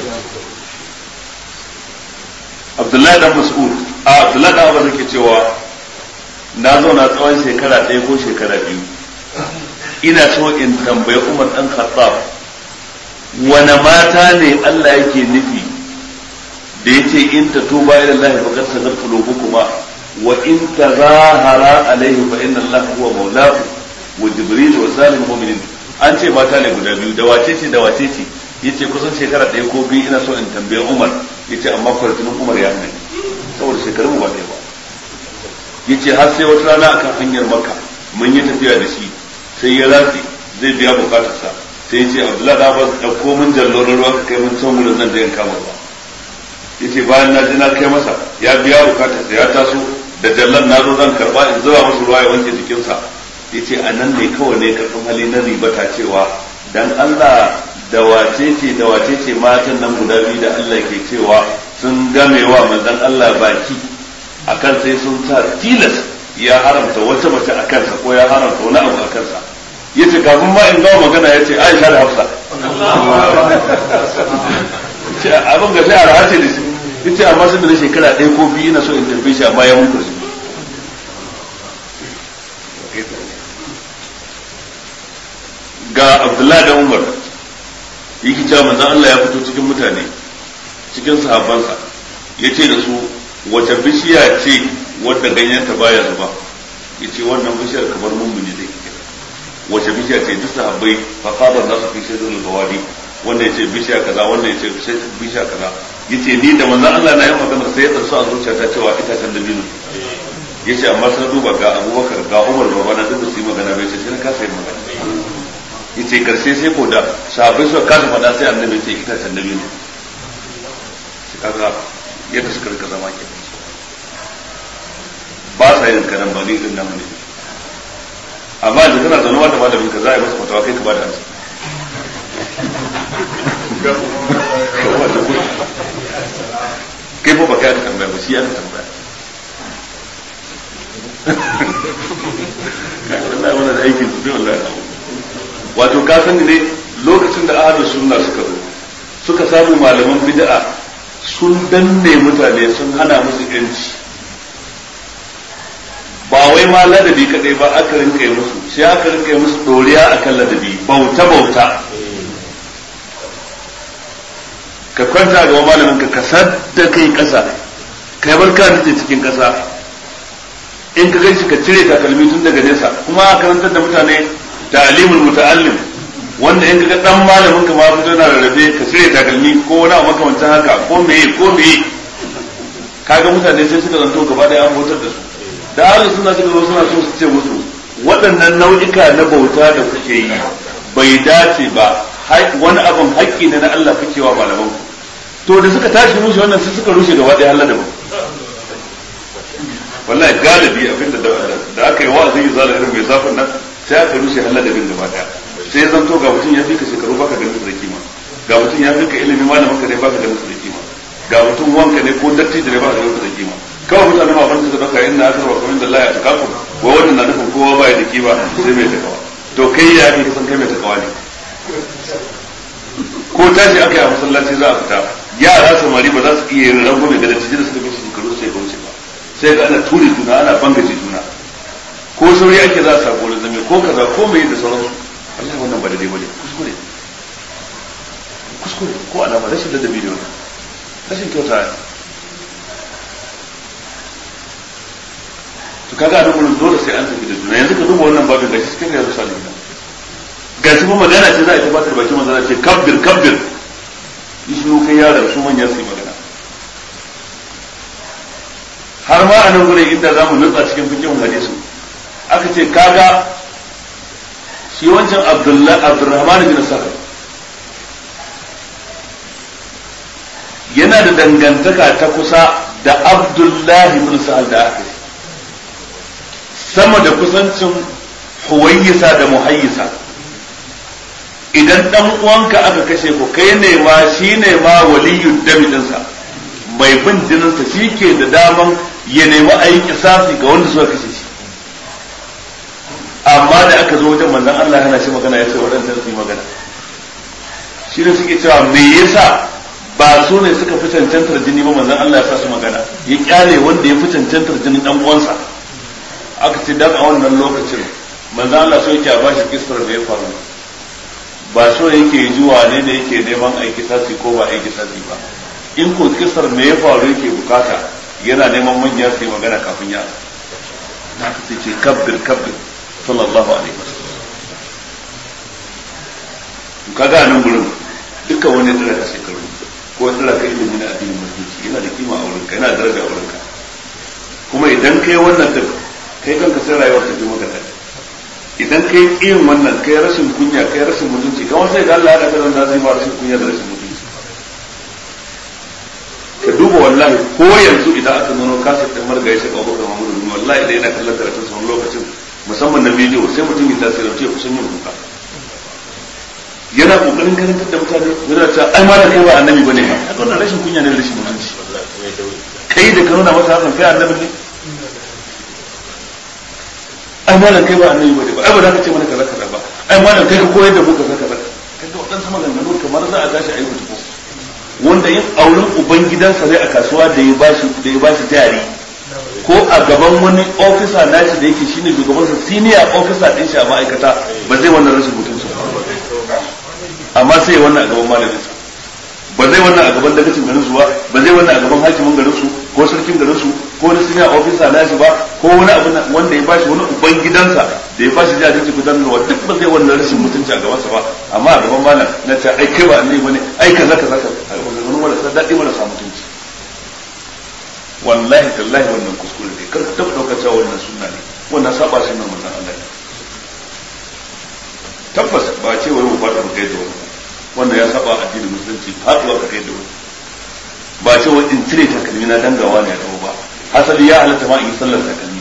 Abdullahi dan Mas'ud a Abdullahi dan Abbas yake cewa na zauna tsawon shekara ɗaya ko shekara biyu ina so in tambayi Umar dan Khattab wane mata ne Allah yake nufi da yace in tatuba ila Allah faqad sagat qulubukuma wa in tazahara alayhi fa inna Allah huwa mawlahu wa jibril wa salim mu'minin. An ce mata ne guda biyu, da wace ce da wace ce yace kusan shekara ɗaya ko biyu ina so in tambaye Umar, yace amma faratunin Umar ya ne saboda shekarun ba ɗaya ba. yace har sai wata rana akan hanyar Makka mun yi tafiya da shi sai ya ratsi zai biya bukatarsa sai yace Abdullahi da ba dauko mun jallorin ruwa ka kai mun can wurin nan da yan kama ba. yace bayan na ji na kai masa ya biya bukatarsa ya taso da jallan na zo zan karba in zuba masa ruwa ya wanke jikinsa. yace anan ne kawai ne karfin hali na ribata cewa dan Allah da wace ce da wace ce matan nan guda biyu da Allah ke cewa sun gamewa manzon Allah baki akan sai sun sa tilas ya haramta wata mace a kansa ko ya haramta wani abu a kansa. yace kafin ma in gawo magana yace Aisha da Hafsa ce abin ga sai a ce da shi yace amma sun da shekara ɗaya ko biyu ina so in tambaye shi amma ya mutu shi. ga Abdullahi da Umar yake cewa manzon Allah ya fito cikin mutane cikin sahabbansa yace da su wace bishiya ce wadda ganyenta baya zuba yace wannan bishiyar kamar mummuni da yake wace bishiya ce duk sahabbai fa qadar nasu fi shajarul bawadi wanda yace bishiya kaza wanda yace bishiya kaza yace ni da manzon Allah na yi magana sai ya tsarsu a zuciyata cewa itacen dabino yace amma sai duba ga Abubakar ga Umar baba na duk su yi magana bai ce sai na kasa yin magana. yace karshe sai ko da sahabbai suka kasa fada sai annabi ya ce itacen dabino kaga yadda suka rika zama ke ba sa yin karan ba ni din nan ne amma da kana zaune da malamin ka za a yi masa fatawa kai ka ba da ansa kai fa ba kai ka tambaya ba shi ya tambaya Allah wannan da aikin su wallahi wato ka sani ne lokacin da ahlus sunna suka zo suka samu malaman bid'a sun danne mutane sun hana musu yanci ba wai ma ladabi kadai ba aka rinka yi musu sai aka rinka yi musu doriya akan ladabi bauta bauta ka kwanta ga malamin ka kasar da kai kasa kai barka da cikin kasa in ka ganshi ka cire takalmi tun daga nesa kuma a karantar da mutane ta'limul muta'allim wanda in kaga dan malamin ka ma fito na rarrafe ka cire takalmi ko wani abu makamancin haka ko meye ko meye kaga mutane sai suka zanto gaba da an bautar da su da ahlus sunna suka zo suna so su ce musu waɗannan nau'ika na bauta da kuke yi bai dace ba wani abin haƙƙi ne na Allah kuke wa malaman ku to da suka tashi rushe wannan sai suka rushe gaba da Allah da mu wallahi galibi abinda da aka yi wa'azi ya zala irin mai zafin nan sai aka rushe Allah da bin gaba daya sai ya zanto ga mutum ya fi ka shekaru baka ganin su da kima ga mutum ya fi ka ilimi malamin ka ne baka ganin su da kima ga mutum wanka ne ko datti da ne baka ganin su da kima kawai mutane ma ban suka dauka inna akar wa kamin da Allah ya tukaku wa wannan na nufin kowa baya da kima sai mai takawa to kai ya fi san kai mai takawa ne ko tashi aka yi a masallaci za a fita yara samari ba za su iya yin rango mai gadar da suka fi shekaru sai ga wuce ba sai ga ana ture juna ana bangaje juna ko sauri ake za a samu wani zame ko kaza ko mai da sauransu Allah wannan ba da dai bane kuskure kuskure ko alama rashin ladabi ne wannan rashin kyauta ne to kaga da kullun dole sai an tafi da juna yanzu ka duba wannan babin gashi cikin yanzu salihin gashi kuma magana ce za a tabbatar baki manzo ce kabbir kabbir isnu kai yaran su manya su magana har ma a nan gurin inda zamu nutsa cikin fikin hadisi aka ce kaga shi wancan Abdullahi Abdurrahman bin Sakhr yana da dangantaka ta kusa da Abdullahi bin Sa'ad da aka sama da kusancin Huwayyisa da Muhayyisa idan dan uwanka aka kashe ko kai ne ma shine ma waliyud dami dinsa mai bin jininsa shike da daman ya nemi ayi kisasi ga wanda suka kashe shi amma da aka zo wajen manzon Allah yana shi magana yace wadannan su yi magana shi ne suke cewa me yasa ba su ne suka fi cancantar jini ba manzon Allah ya sa su magana ya kyale wanda ya fi cancantar jinin dan uwansa aka ce dan a wannan lokacin manzon Allah so yake a bashi kisar da ya faru ba so yake ji wane ne yake neman aiki sasi ko ba aiki sasi ba. In ko kisar me ya faru yake bukata yana neman manya su yi magana kafin ya na ka ce kabbir kabbir sallallahu alaihi wasallam. Kaga nan gurin dukkan wani tsira ka shekaru ko tsira ka ilimi na addinin musulunci yana da kima a wurinka yana da daraja a wurinka, kuma idan kai wannan din kai kanka sai rayuwar ta ji maka daɗi. Idan kai yin wannan kai rashin kunya kai rashin mutunci kamar sai ga Allah ya daga da zai ba rashin kunya da rashin mutunci. Ka duba wallahi ko yanzu idan aka nuno kasar da margaye shi Abubakar Mahmud wallahi idan yana kallon karatun sa wani lokacin musamman na bidiyo sai mutum ya tasirance kusan yin kuka. Yana kokarin karantar da mutane yana cewa ai ma da kai ba annabi bane ba, haka wannan rashin kunya ne da rashin mutunci. Kai da ka nuna masa hakan kai annabi ne, ai ma da kai ba annabi bane ba, ai ba za ka ce mana kaza kaza ba, ai ma da kai ka koyar da mu kaza kaza. Kaga wadansu maganganu kamar za a tashi a yi mutu wanda yin auren ubangidansa ne a kasuwa da ya bashi da ya bashi jari ko a gaban wani ofisa nashi da yake shine shugabansa senior officer din shi a ma'aikata ba zai wannan rashin mutunci amma sai wannan a gaban malamin sa ba zai wannan a gaban dagacin garin su ba ba zai wannan a gaban hakimin garin su ko sarkin garin su ko wani senior officer nashi ba ko wani abu wanda ya bashi wani ubangidansa da ya bashi jari da gudanarwa duk ba zai wannan rashin mutunci a gaban sa ba, amma a gaban malam na ta ai kai ba annabi bane ai kaza kaza kaza wani wanda sai dadi mana samu mutunci. Wallahi tallahi wannan kuskure ne, kar ka taba dauka cewa wannan sunna ne, wannan saba sunnar manzon Allah ne. Tabbas ba ce wai mu fada mu kai da wannan wannan ya saba addinin musulunci faduwa ka kai da wannan ba ce wai in cire takalmi na dangawa ne ya dawo ba, asali ya halatta ma in sallar takalmi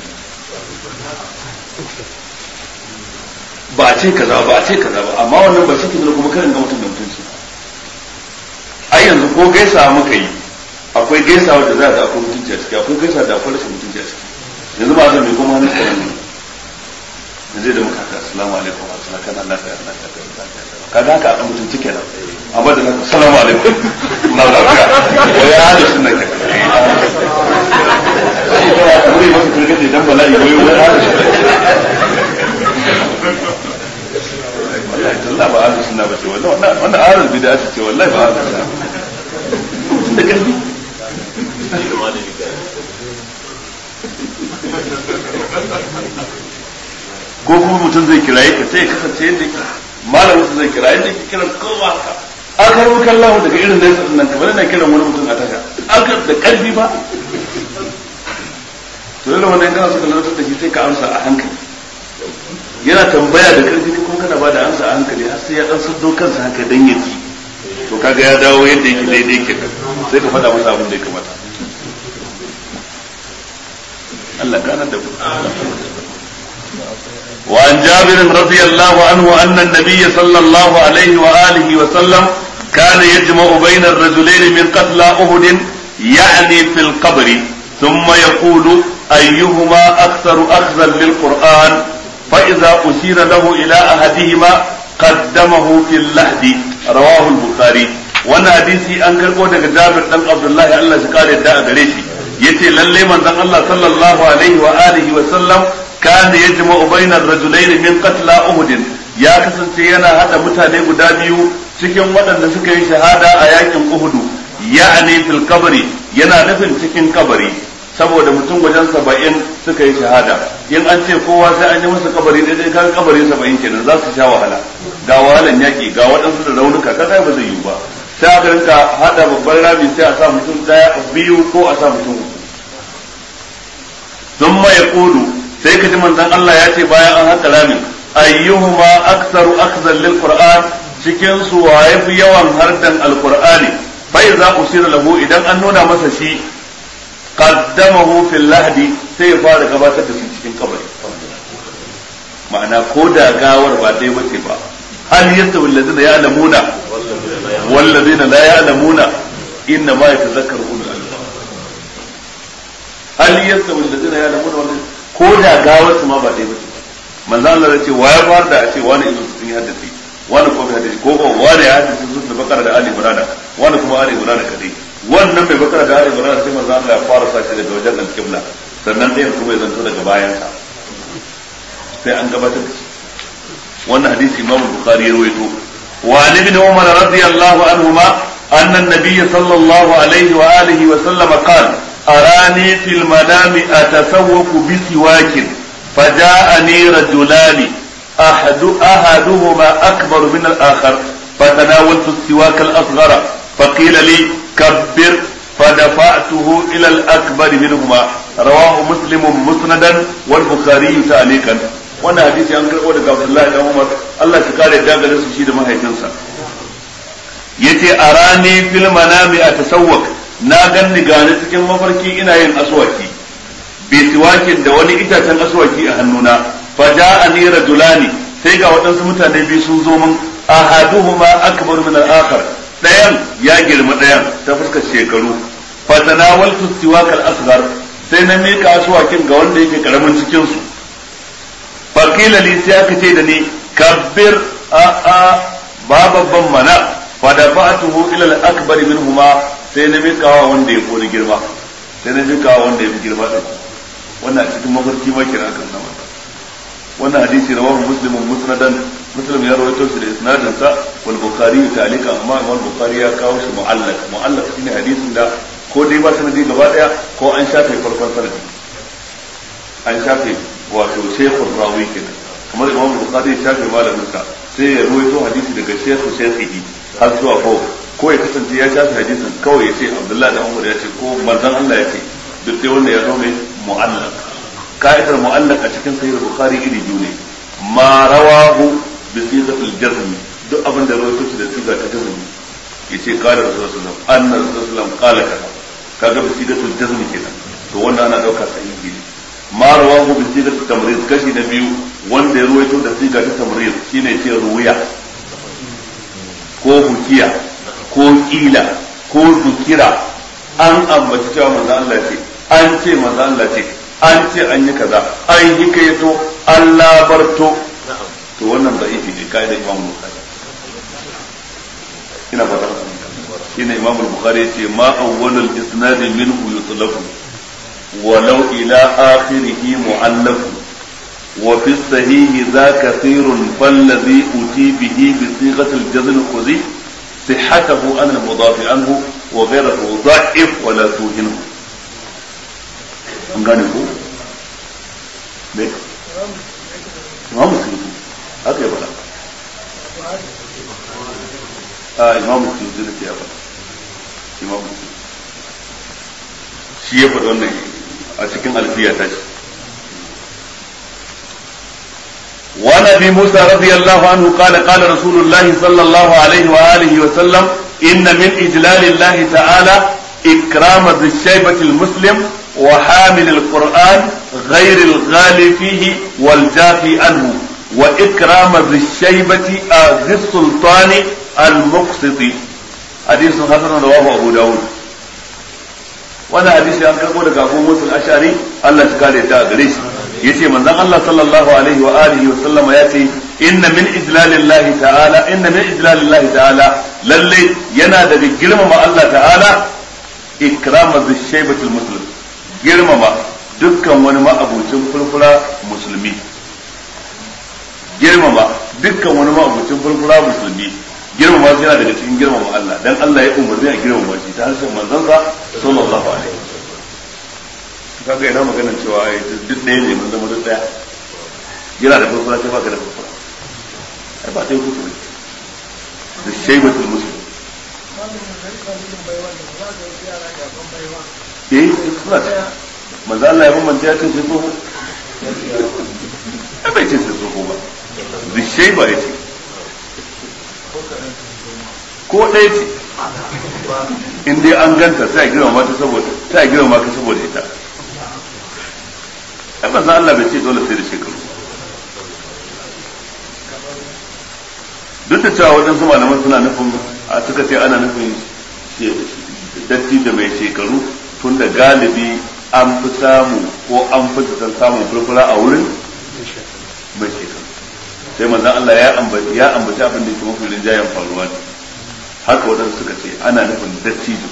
ba ce kaza ba ce kaza ba, amma wannan ba shi ke nuna kuma karin ga mutum da mutunci. Ai yanzu ko gaisa muka yi akwai gaisawa da za a akwai mutunci a ciki, akwai gaisawa da akwai rashin mutunci a ciki. Yanzu ba zan mai kuma hannun tsaron ne da zai da muka haka assalamu alaikum wa sallallahu kan Allah ta yarda ta kaga haka a mutunci kenan, amma da haka assalamu alaikum na lafiya wai ya hada sunna ke sai ba ya kuri masa kirgaje dan bala'i wai wai hada wallahi talla ba hada sunna ba ce wallahi wannan ahlul bid'ah ce wallahi ba hada sunna da kalbi ko kuma mutum zai kiraye ka sai ya kasance yadda malamin su zai kiraye da kiran kowa ka an karbi kallahu daga irin da yasa nan kamar yana kiran wani mutum a tasha an da karfi ba to yana wannan kana suka lantar da shi sai ka amsa a hankali, yana tambaya da karfi kuma kana ba da amsa a hankali har sai ya dan saddo kansa haka dan ya ji to kaga ya dawo yadda yake daidai ke sai ka faɗa masa abin da ya kamata. Allah kana da ku. وعن جابر رضي الله عنه أن النبي صلى الله عليه وآله وسلم كان يجمع بين الرجلين من قتلى أحد يعني في القبر ثم يقول أيهما أكثر أخذا للقرآن فإذا أشير له إلى أحدهما قدمه في اللحد رواه البخاري. وانا حديثي أنكر قولك جابر بن عبد الله الله شكال يدعى قريشي يتي للي من الله صلى الله عليه وآله وسلم كان يجمع بين الرجلين من قتلى أحد يا kasance yana hada mutane guda biyu cikin waɗanda suka yi shahada a yakin Uhud, ya'ani fil qabri yana nufin cikin kabari saboda mutum wajen saba'in suka yi shahada, in an ce kowa sai an yi masa kabari daidai kan kabari saba'in kenan za su sha wahala, ga wahalan yaki ga waɗansu da raunuka kaga ba zai yi ba, sai aka rinka hada babban rami sai a sa mutum daya biyu ko a sa mutum uku. thumma yaqulu sai ka ji manzon Allah ya ce bayan an haka ramin ayyuhuma aktsaru akhzan lil qur'an cikin su waye fi yawan hardan alqur'ani fa idza usira lahu idan an nuna masa shi qaddamahu fil lahdi sai ya fara gabatar da shi cikin kabari, ma'ana ko da gawar ba dai bace ba hal yastawi alladhina ya'lamuna wal ladina la ya'lamuna inna ma yatazakkaru ulul albab hal yastawi alladhina ya'lamuna wal ko da gawar su ma ba dai bace manzo Allah ya ce wa ya fara da a ce wani izo sun yi hadisi wani ko bai hadisi ko ko wani ya hadisi sun da bakara da ali imran wani kuma ali imran kadai, wannan bai bakara da ali imran sai manzo Allah ya fara sa shi daga wajen al-qibla sannan ɗayan kuma ya zanto daga bayan sa sai an gabatar da shi. Wannan hadisi Imam Bukhari ya rawaito وعن ابن عمر رضي الله عنهما أن النبي صلى الله عليه وآله وسلم قال أراني في المنام أتسوق بسواك فجاءني رجلان أحد أحدهما أكبر من الآخر فتناولت السواك الأصغر فقيل لي كبر فدفعته إلى الأكبر منهما رواه مسلم مسندا والبخاري تعليقا. wannan hadisi an karɓo daga Abdullahi dan Umar Allah ya kare dangane su shi da mahaifinsa yace arani fil manami atasawwak na ganni gane cikin mafarki ina yin aswaki bi siwakin da wani itacen aswaki a hannuna faja'ani rajulani sai ga waɗansu mutane biyu sun zo min ahaduhuma akbar min al-akhar dayan ya girma dayan ta fuskar shekaru fatanawaltu siwak al-asghar sai na mika aswakin ga wanda yake karamin cikin su fakila li sai aka ce da ni kabbir a a ba babban mana fa dafa'tuhu ila al-akbar minhuma sai na mika wa wanda ya kori girma sai na mika wa wanda ya fi girma din wannan a cikin mafarki ma kira kan nan wannan hadisi rawahu muslimun musnadan muslim ya rawaito shi da isnadin sa wal bukhari ta'alika amma wal bukhari ya kawo shi mu'allaq mu'allaq shine hadisin da ko dai ba sanadi gaba daya ko an shafe farkon sanadi an shafe wato shaykhul rawi kenan kamar imam bukhari ya shafe malamin sa sai ya rawaito hadisi daga shaykhu shaykhihi har zuwa ko ko ya kasance ya shafe hadisin kawai ya ce abdullahi da umar ya ce ko manzon Allah ya ce duk dai wanda ya zo mai mu'allaq ka'idar mu'allaq a cikin sahih bukhari iri biyu ne ma rawahu bi sigatil jazm duk abin da rawaito shi da siga ta jazm yace qala rasulullahi sallallahu alaihi wasallam anna rasulullahi qala kaza kaga bi sigatil jazm kenan to wannan ana dauka sahihi ne ma rawahu bi sigatil tamrid kashi na biyu wanda ya rawaito da siga ta tamrid shine ce ruwiya ko hukiya ko kila ko zukira an ambaci cewa manzo Allah ce an ce manzo Allah ce an ce an yi kaza an yi kai to Allah barto to wannan da yake ne kai da Imam Bukhari ina fata ina Imam Bukhari yace ma awwalul isnad minhu yutlafu walau ila akhirih mu'allaf wa fi sahih za kathirun falladhi uti bihi bi sighatil jazm khuzi sihhatahu an al-mudaf anhu wa ghayruhu da'if wa la tuhinhu an gane ko me imam muslim haka ya fada a imam muslim zai ya fada imam muslim shi ya fada wannan a cikin alfiya ta ce وعن ابي موسى رضي الله عنه قال قال رسول الله صلى الله عليه واله وسلم ان من اجلال الله تعالى اكرام ذي الشيبه المسلم وحامل القرآن غير الغالي فيه والجافي عنه وإكرام ذي الشيبة ذي السلطان المقسط حديث حسن رواه أبو داود وانا حديث عن كربو أبو موسى الأشعري الله تكالي تاغريش يتي من ذا الله صلى الله عليه وآله وسلم يأتي إن من إجلال الله تعالى إن من إجلال الله تعالى للي ينادى بجرم مع الله تعالى إكرام ذي الشيبة المسلم girmama dukkan wani ma'abucin furfura musulmi girmama dukkan wani ma'abucin furfura musulmi girmama shi yana daga cikin girmama Allah dan Allah ya umarni a girmama shi ta harshen manzansa sallallahu alaihi wasallam kaga ina magana cewa ai duk ɗaya ne mun zama duk ɗaya yana da furfura sai baka da furfura ai ba dai furfura da shaybatul muslim eh suna manzo Allah ya bambanta ya ce sai tsoho ai bai ce sai tsoho ba bishai ba ya ce ko ɗaya ce in dai an ganta sai a girma ta saboda sai a girma ka saboda ita ai manzo Allah bai ce dole sai da shekaru duk da cewa waɗansu malaman suna nufin a suka ce ana nufin datti da mai shekaru tun da galibi an fi samu ko an fi san samun furfura a wurin mai shekaru sai manzan Allah ya ambaci ya ambaci abin da yake mafi rinjayen faruwa ne haka waɗansu suka ce ana nufin dattijo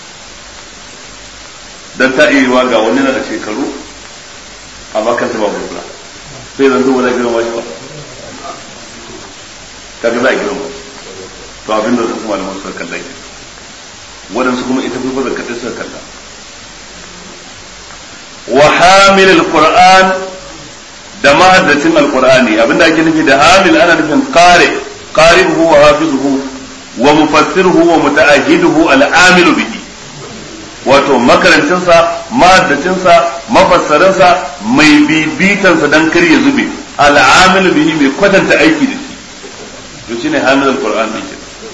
dan ta iya yiwa ga wani na da shekaru amma kansa ba furfura sai zan zo wani girma shi ba kaga za a girma to abin da wasu malaman suka kalla ke waɗansu kuma ita fi bazar kaɗai suka kalla wa hamil alquran da mahaddacin alqur'ani abinda ake nufi da hamil ana nufin qari qari'uhu wa hafizuhu wa mufassiruhu wa muta'ahhiduhu al'amilu bihi wato makarancinsa mahaddacinsa mafassarinsa mai bibitansa dan kar ya zube al'amilu bihi mai kwatanta aiki da shi to shine hamil alquran din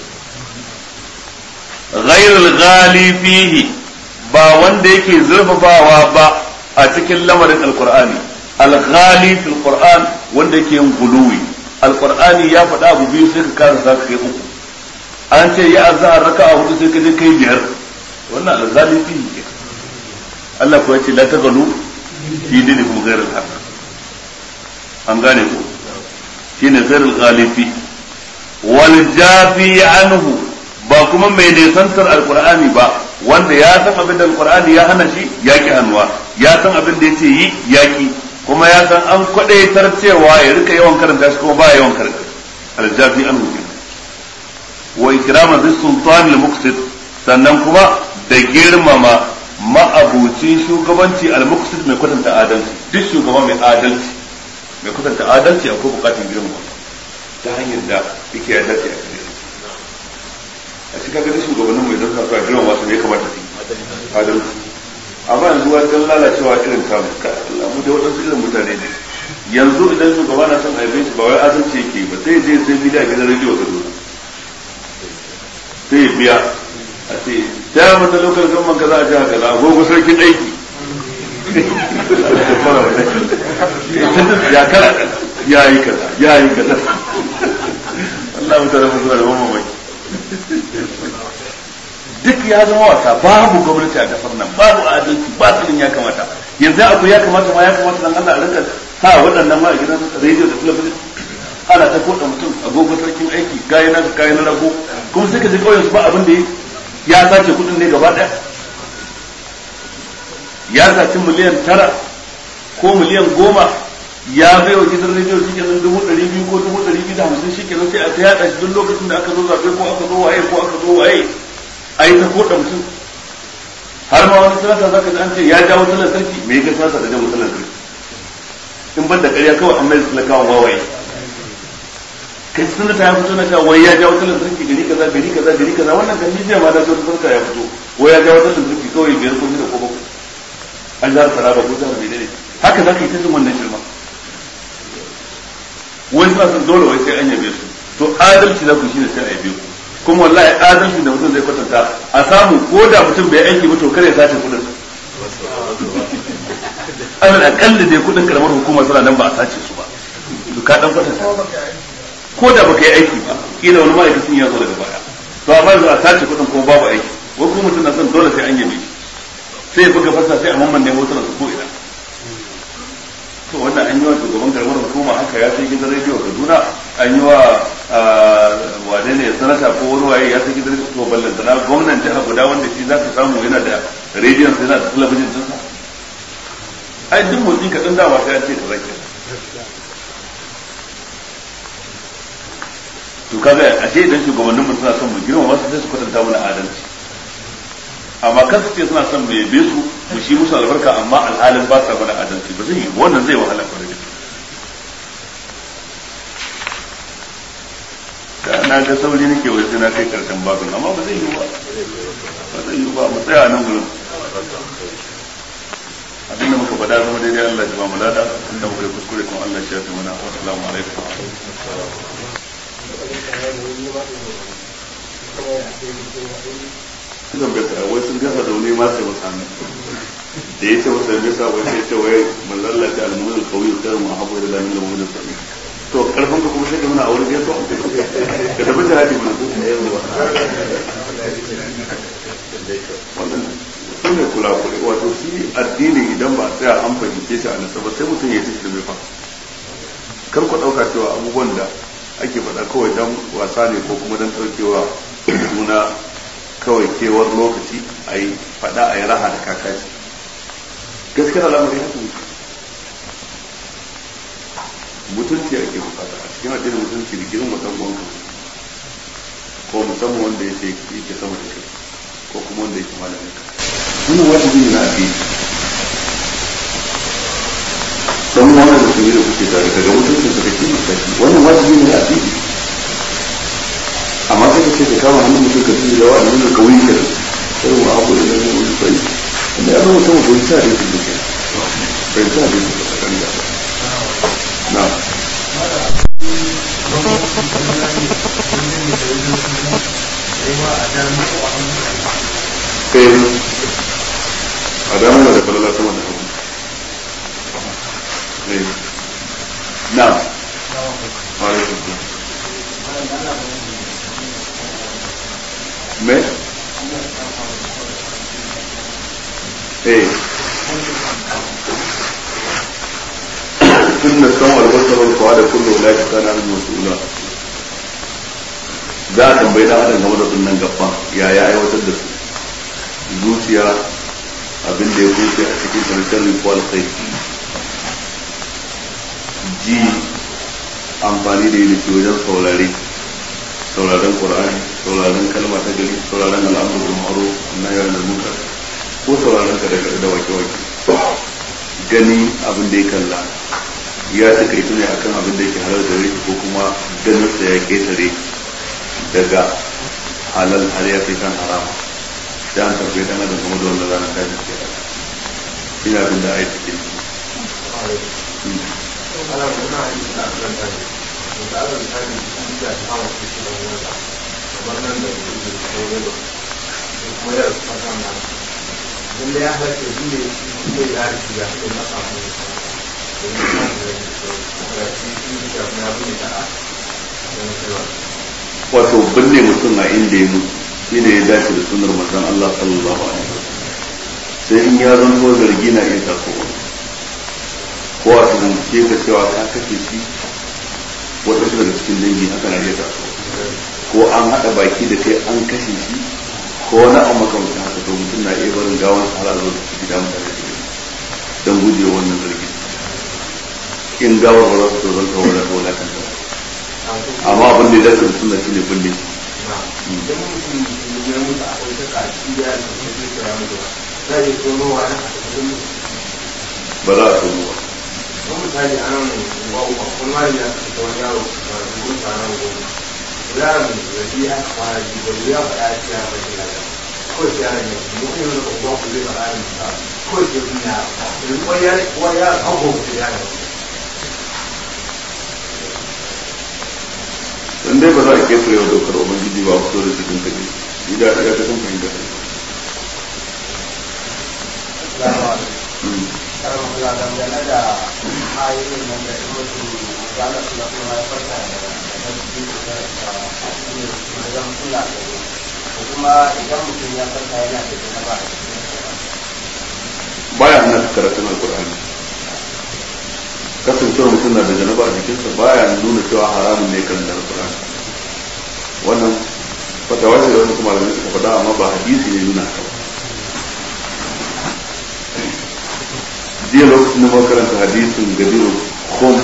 ghayr al-ghali fihi ba wanda yake zurfafawa ba a cikin lamarin alqur'ani al-ghali fil qur'an wanda yake yin guluwi alqur'ani ya faɗa abu biyu sai ka kara sa kai uku an ce ya azhar raka'a hudu sai ka je kai biyar wannan al-ghali fihi Allah ko yace la taghalu fi dinikum ghayr al-haq an gane ko shine ghayr al-ghali fi wal jafi anhu ba kuma mai nisantar alqur'ani ba wanda ya san abin da alqur'ani ya hana shi yaki hannuwa ya san abin da yace yi yaki kuma ya san an kwadaitar cewa ya rika yawan karanta shi kuma ba yawan karanta aljafi anhu wa ikrama bis sultan al muqsid sannan kuma da girmama ma'abucin shugabanci al muqsid mai kwatanta adalci duk shugaba mai adalci mai kwatanta adalci akwai bukatun girmama ta hanyar da yake ya dace a cikin a cikin ga shugabannin mai zanta su a girmama su ne kamata su adalci amma yanzu wajen lalacewa irin kamun ka Allah mu da waɗansu irin mutane ne yanzu idan shugaba na son aibe shi ba wai adalci yake ba sai je sai bidiyo a gidan rediyo ka zo sai biya a ce ta mata lokal gamman kaza a jiha kaza agogo sarkin aiki ya kara ya yi kaza ya yi kaza Allah mutane mu zuwa da mamaki duk ya zama wasa babu gwamnati a kasar nan babu adalci ba tsirin ya kamata yanzu abu ya kamata ma ya kamata dan Allah a rinka sa waɗannan ma a gidan rediyo da talabijin ana ta koda mutum agogo sarkin aiki gayi na gayi na rago kuma sai ka ji kauyen su ba abin da ya sace kudin ne gaba daya ya sace miliyan tara ko miliyan goma ya bai wa gidan rediyo shi kenan dubu ɗari biyu ko dubu ɗari biyu da hamsin shi kenan sai a ta yaɗa shi duk lokacin da aka zo zaɓe ko aka zo waye ko aka zo waye a yi ta koda mutum har ma wani sanata za ka ji an ce ya jawo wutar lantarki me ya sanata da jawo wutar lantarki in ban da ƙarya kawai an mai talakawan wawaye kai sanata ya fito na cewa wai ya jawo wutar lantarki gari kaza gari kaza gari kaza wannan kan jiya ma da sauran sanata ya fito wai ya jawo wutar lantarki kawai biyar ko shida ko bakwai an jihar Taraba ko jihar Maiduguri haka za ka yi ta jin wannan shirma wai suna son dole wai sai an yabe su to adalci za ku shine sai a yabe ku kuma wallahi adalci da mutum zai kwatanta a samu ko da mutum bai aiki ba to kare sace kudin alal akalli dai kudin karamar hukuma suna nan ba a sace su ba to ka dan kwatanta ko da baka yi aiki ba kila wani ma'aikacin ya zo daga baya to amma yanzu a sace kudin kuma babu aiki ko kuma mutum na son dole sai an yabe sai ya buga fasa sai a mamman ne hotunan su ko ina to wannan an yi wa shugaban karamar hukuma haka ya sai gidan rediyo Kaduna an yi wa wane ne sanata ko wani waye ya sai gidan rediyo to ballanta na gwamnan jiha guda wanda shi za ka samu yana da rediyon sai yana da talabijin din sa ai duk motsi ka dan dawa sai ya ce ka zaki to kaga ashe idan shugabannin mu suna son mu girma wasu sai su kwatanta mana adalci amma kan su ce suna son mu yabe su mu shi musu albarka amma alhalin ba sa mana adalci ba zai yi wannan zai wahala kwarai da na ga sauri nake wai sai na kai karshen babin amma ba zai yi ba ba zai yi ba mu tsaya nan gurin abin da muka faɗa zama daidai Allah ya ba mu lada inda muka yi kuskure kuma Allah ya shafe mana wa assalamu alaikum sukan bai sa wai sun gasa da wani ma sai musami da ya ce masa bai sa wai sai ce wai manzalla ta almu'min al-qawi khairu ma habu ila min al-mu'min al-sami to karfin ka kuma sai ka muna a wurin gaso ka tafi jihadi mana wannan sun ne kula kula wato shi addini idan ba a tsaya an fahimce shi a nasa ba sai mutum ya ci shi fa kar ku dauka cewa abubuwan da ake faɗa kawai dan wasa ne ko kuma dan ɗaukewa juna kawai kewar lokaci a yi faɗa a yi raha da kakaci gaskiyar al'amari haka mutu mutunci ake bukata a cikin addinin mutunci da girin watan gwanka ko musamman wanda yake yake sama da kai ko kuma wanda yake malamin ka wannan wajibi ne na addini dan wannan da kuma da kuke tare daga mutuncin sa kake mutaki wannan wajibi ne na addini amma sai kace ka kama hannun mutum ka tsiri da wani ne kawai ka sai mu abu da ne mu sai inda ya zama sama bai sa da shi duke bai sa da shi kan da na eh adamu da falala sama da hagu eh na alaikum me eh sunna sama al-basar wal-fuad kullu la kana al-mas'ula da tambayi da adam game da sunnan gaba ya ya aiwatar da su zuciya abin da ya kuce a cikin tarkar wal khair ji amfani da yake wajen saurare sauraron qur'ani sauraron kalma ta gari sauraron al'amru bil ma'ruf nahy anil munkar ko sauraron ka daga da wake wake gani abin da ya kalla ya take ita ne akan abin da yake halal da rai ko kuma ganin sa ya ketare daga halal har ya kai kan haram sai an tabbai dan adam kuma da wannan ranar tashi ke ina abin da ai take ana muna yi da kan tashi da Allah ta yi da hawa cikin wannan kamar nan da yake da da kuma ya fata na dan da ya hace shi ne shi ya yi ya ce na samu wato binne mutum a inda ya mutu shi ne ya dace da sunar manzon Allah sallallahu alaihi wasallam sai in ya zanto zargi na iya tasowa ko a tunanke ka cewa ka kashe shi wata daga cikin dangi haka na iya tasowa ko an haɗa baki da kai an kashe shi ko wani abu makamcin haka to mutum na iya barin gawar halar da su gida mutane don gujewa wannan zargi in gawar ba za su tsoron kawo da kawo lakan ta amma abin da ya dace da suna shi ne binne ba za a tono ba wani misali a nan wani mari ya ta wani yaro a rubun tsaron gobe yaron da shi ya fara ji da ya faɗa shi ya faɗi lafiya kawai shi yaron ya fi mutum yana da kuma ku zai faɗa ne kawai shi ya fi na wani ya kawo ku ya ne dan dai ba za a ketare wa dokar ubangiji ba fito da cikin kaje idan ya ta kan fahimta karin kula dangane da ayoyin nan da ya mutu ranar kula kuma ya farka da ƙarfi da zan kula da ko kuma idan mutum ya farka yana da janaba baya hana karatun alkur'ani kasancewar mutum na da janaba a jikinsa baya nuna cewa haramun ne kan alkur'ani wannan fatawa ce da wani kuma malamai suka faɗa amma ba hadisi ne nuna haka jiya lokacin da makaranta hadisin gabiru khum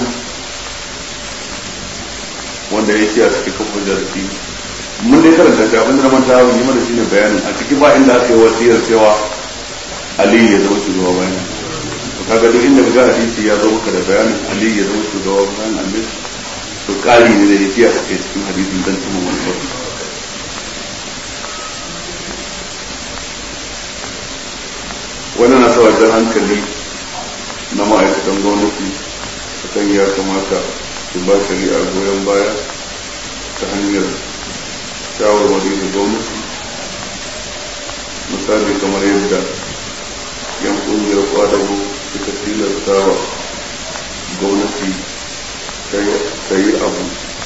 wanda ya ce a cikin kafin jarfi mun dai karanta shi abinda na manta yi mana shi ne bayanin a ciki ba inda aka yi wasiyar cewa ali ya zama shugaba bayan to kaga duk inda ga hadisi ya zo maka da bayanin ali ya zama shugaba bayan annabi to kari ne da ya ce a cikin hadisin dan tuma wani wannan na sa wajen hankali na ma'aikatan gwamnati a kan ya kamata su ba shari'a goyon baya ta hanyar shawarwari da gwamnati misali kamar yadda yan kungiyar kwadago suka tilasta wa gwamnati ta yi abu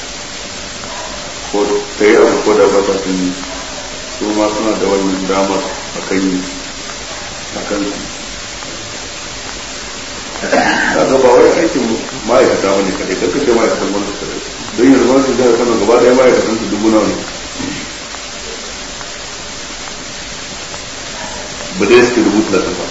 ko ta yi abu ko da ba ta sun yi su ma suna da wannan damar a kan yi a kansu kaga ba wai aikin ma'aikata wani kadai kanka ce ma'aikatan wani kadai don yanzu wani jihar kano gaba daya ma'aikatan su dubu nawa ne ba dai suke dubu talatin ba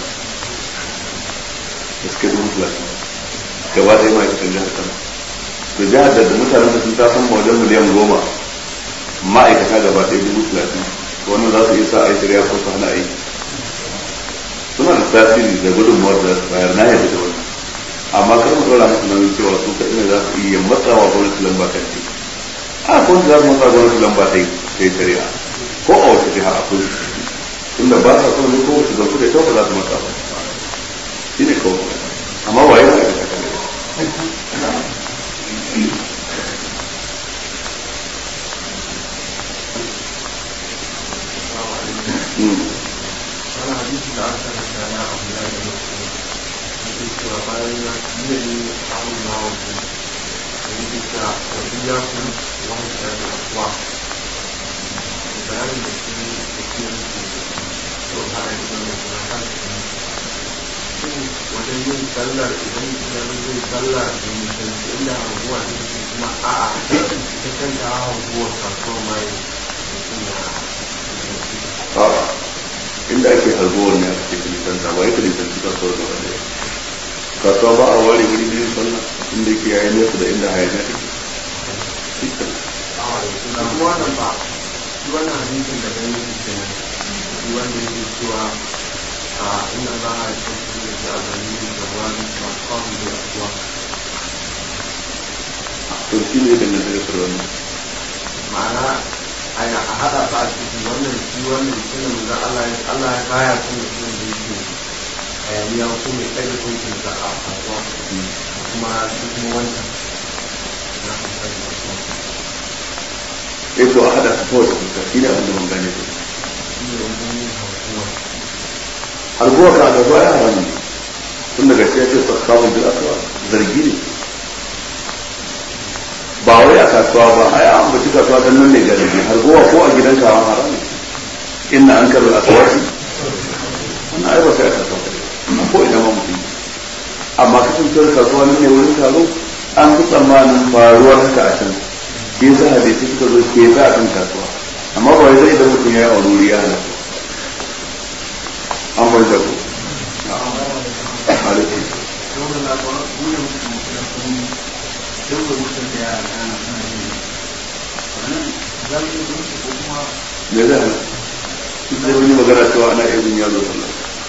da suke dubu talatin gaba daya ma'aikatan jihar kano to jihar da mutanen da sun ta san wajen miliyan goma ma'aikata gaba ɗaya dubu talatin wannan za su iya sa a yi shari'a ko su hana aiki suna da tasiri da gudunmuwar da su bayar na yadda da wannan amma kar mu dora musu nauyin cewa su kaɗai ne za su iya matsawa gwamnati lamba kan ce a ko za su matsa gwamnati lamba ta yi shari'a ko a wace jiha akwai tunda ba sa son ne ko wace zanku da kyau ba za su matsa ba shi ne kawai amma waye za a yi sakale wani hadisi da aka rasa na abu ya da mutum yake cewa bayan ya iya yi awon na wasu da yake cewa wajen ya fi wani da ya kuwa bayanin da ke da ke rufe to ba a yi wani da kan wajen yin sallar idan idan zai sallar da mutunci inda abubuwa da ke kuma a'a ita kanta abubuwa kasuwa mai mutum ya inda ake harbuwar ne a cikin nisanta ba ya ka nisanci kasuwar da wanda ya kasuwa ba a ware wuri ne sallah inda yake yayin nesa da inda hayaniya take cikin wannan ba shi wannan hadisin da gani ke nan shi wanda yake cewa a ina za a yi kasu da jagani da wani masu kawo da yasuwa to shi ne da nan daga wannan ma'ana a haɗa ba a cikin wannan shi wannan sunan da Allah ya Allah ya kaya kuma sunan da yake hayaniya ko mai tsaye kuncin da a kasuwa kuma shi kuma wancan na hankali da kuma eh to a hada su kawai da kuka shi ne abin da mun gane su shi ne wajen yin hausuwa harbuwa ka da zuwa ya haramu tun daga shi ya ce sakkamun bil aswa zargi ne ba wai a kasuwa ba ai an bace kasuwa dan nan ne galibi har gowa ko a gidan ka haram inna ankaru al-aswati wannan ai ba sai ka kasuwa amma ko idan ma mutum amma kasancewar kasuwa nan ne wurin taro an fi tsammanin faruwar haka a can shi yasa hadisi suka zo ke za a kan kasuwa amma ba wai zai idan mutum ya yi a wuri ya halatta an bar da ku alaikum duk da mutum da yara kana suna yi wannan za mu yi musu ko kuma me zai hana duk da wani magana cewa ana iya bin yaro sallah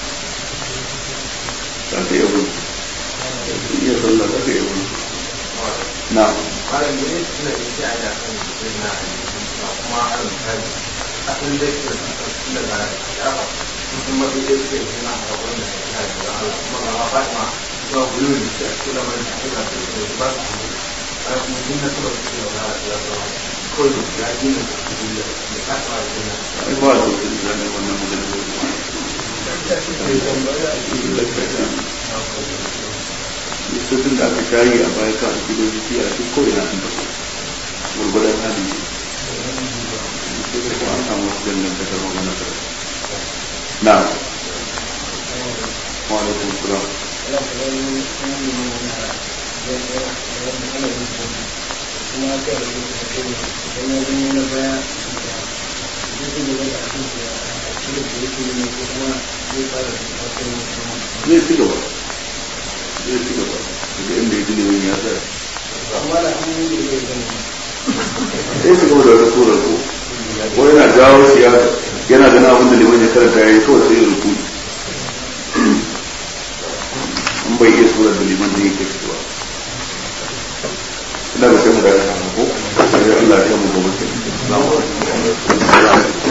za ka iya bin iya sallah za ka iya bin na kwanan da ne suna yi shi a yi akan jikin na kuma a misali asalin da ke da da yawa sun mafi da ke suna a wani da ke da Allah kuma ga ba ma ba bulu ne ke kula mai da ke da ba su mutum na saba su da wani da ya kawai ya yi na da ya kasa da ya ai ba da wasu da ne wannan magana Yusufin da aka shayi a baya ka a gidan jiki a duk kawai na sun tafi gurgudan hali sai da kuma an samu wasu dangantakar magana ta na wa alaikum salam zai ci gaba zai ci gaba daga inda ya ji neman ya tsaya sai ci gaba da wata surar ko ko yana jawo shi yana gana abin da liman ya karanta ya yi kawai sai ya rufu an bai iya surar da liman da yake fitowa ina da sai mu da ya samu ko sai Allah ya mu gobe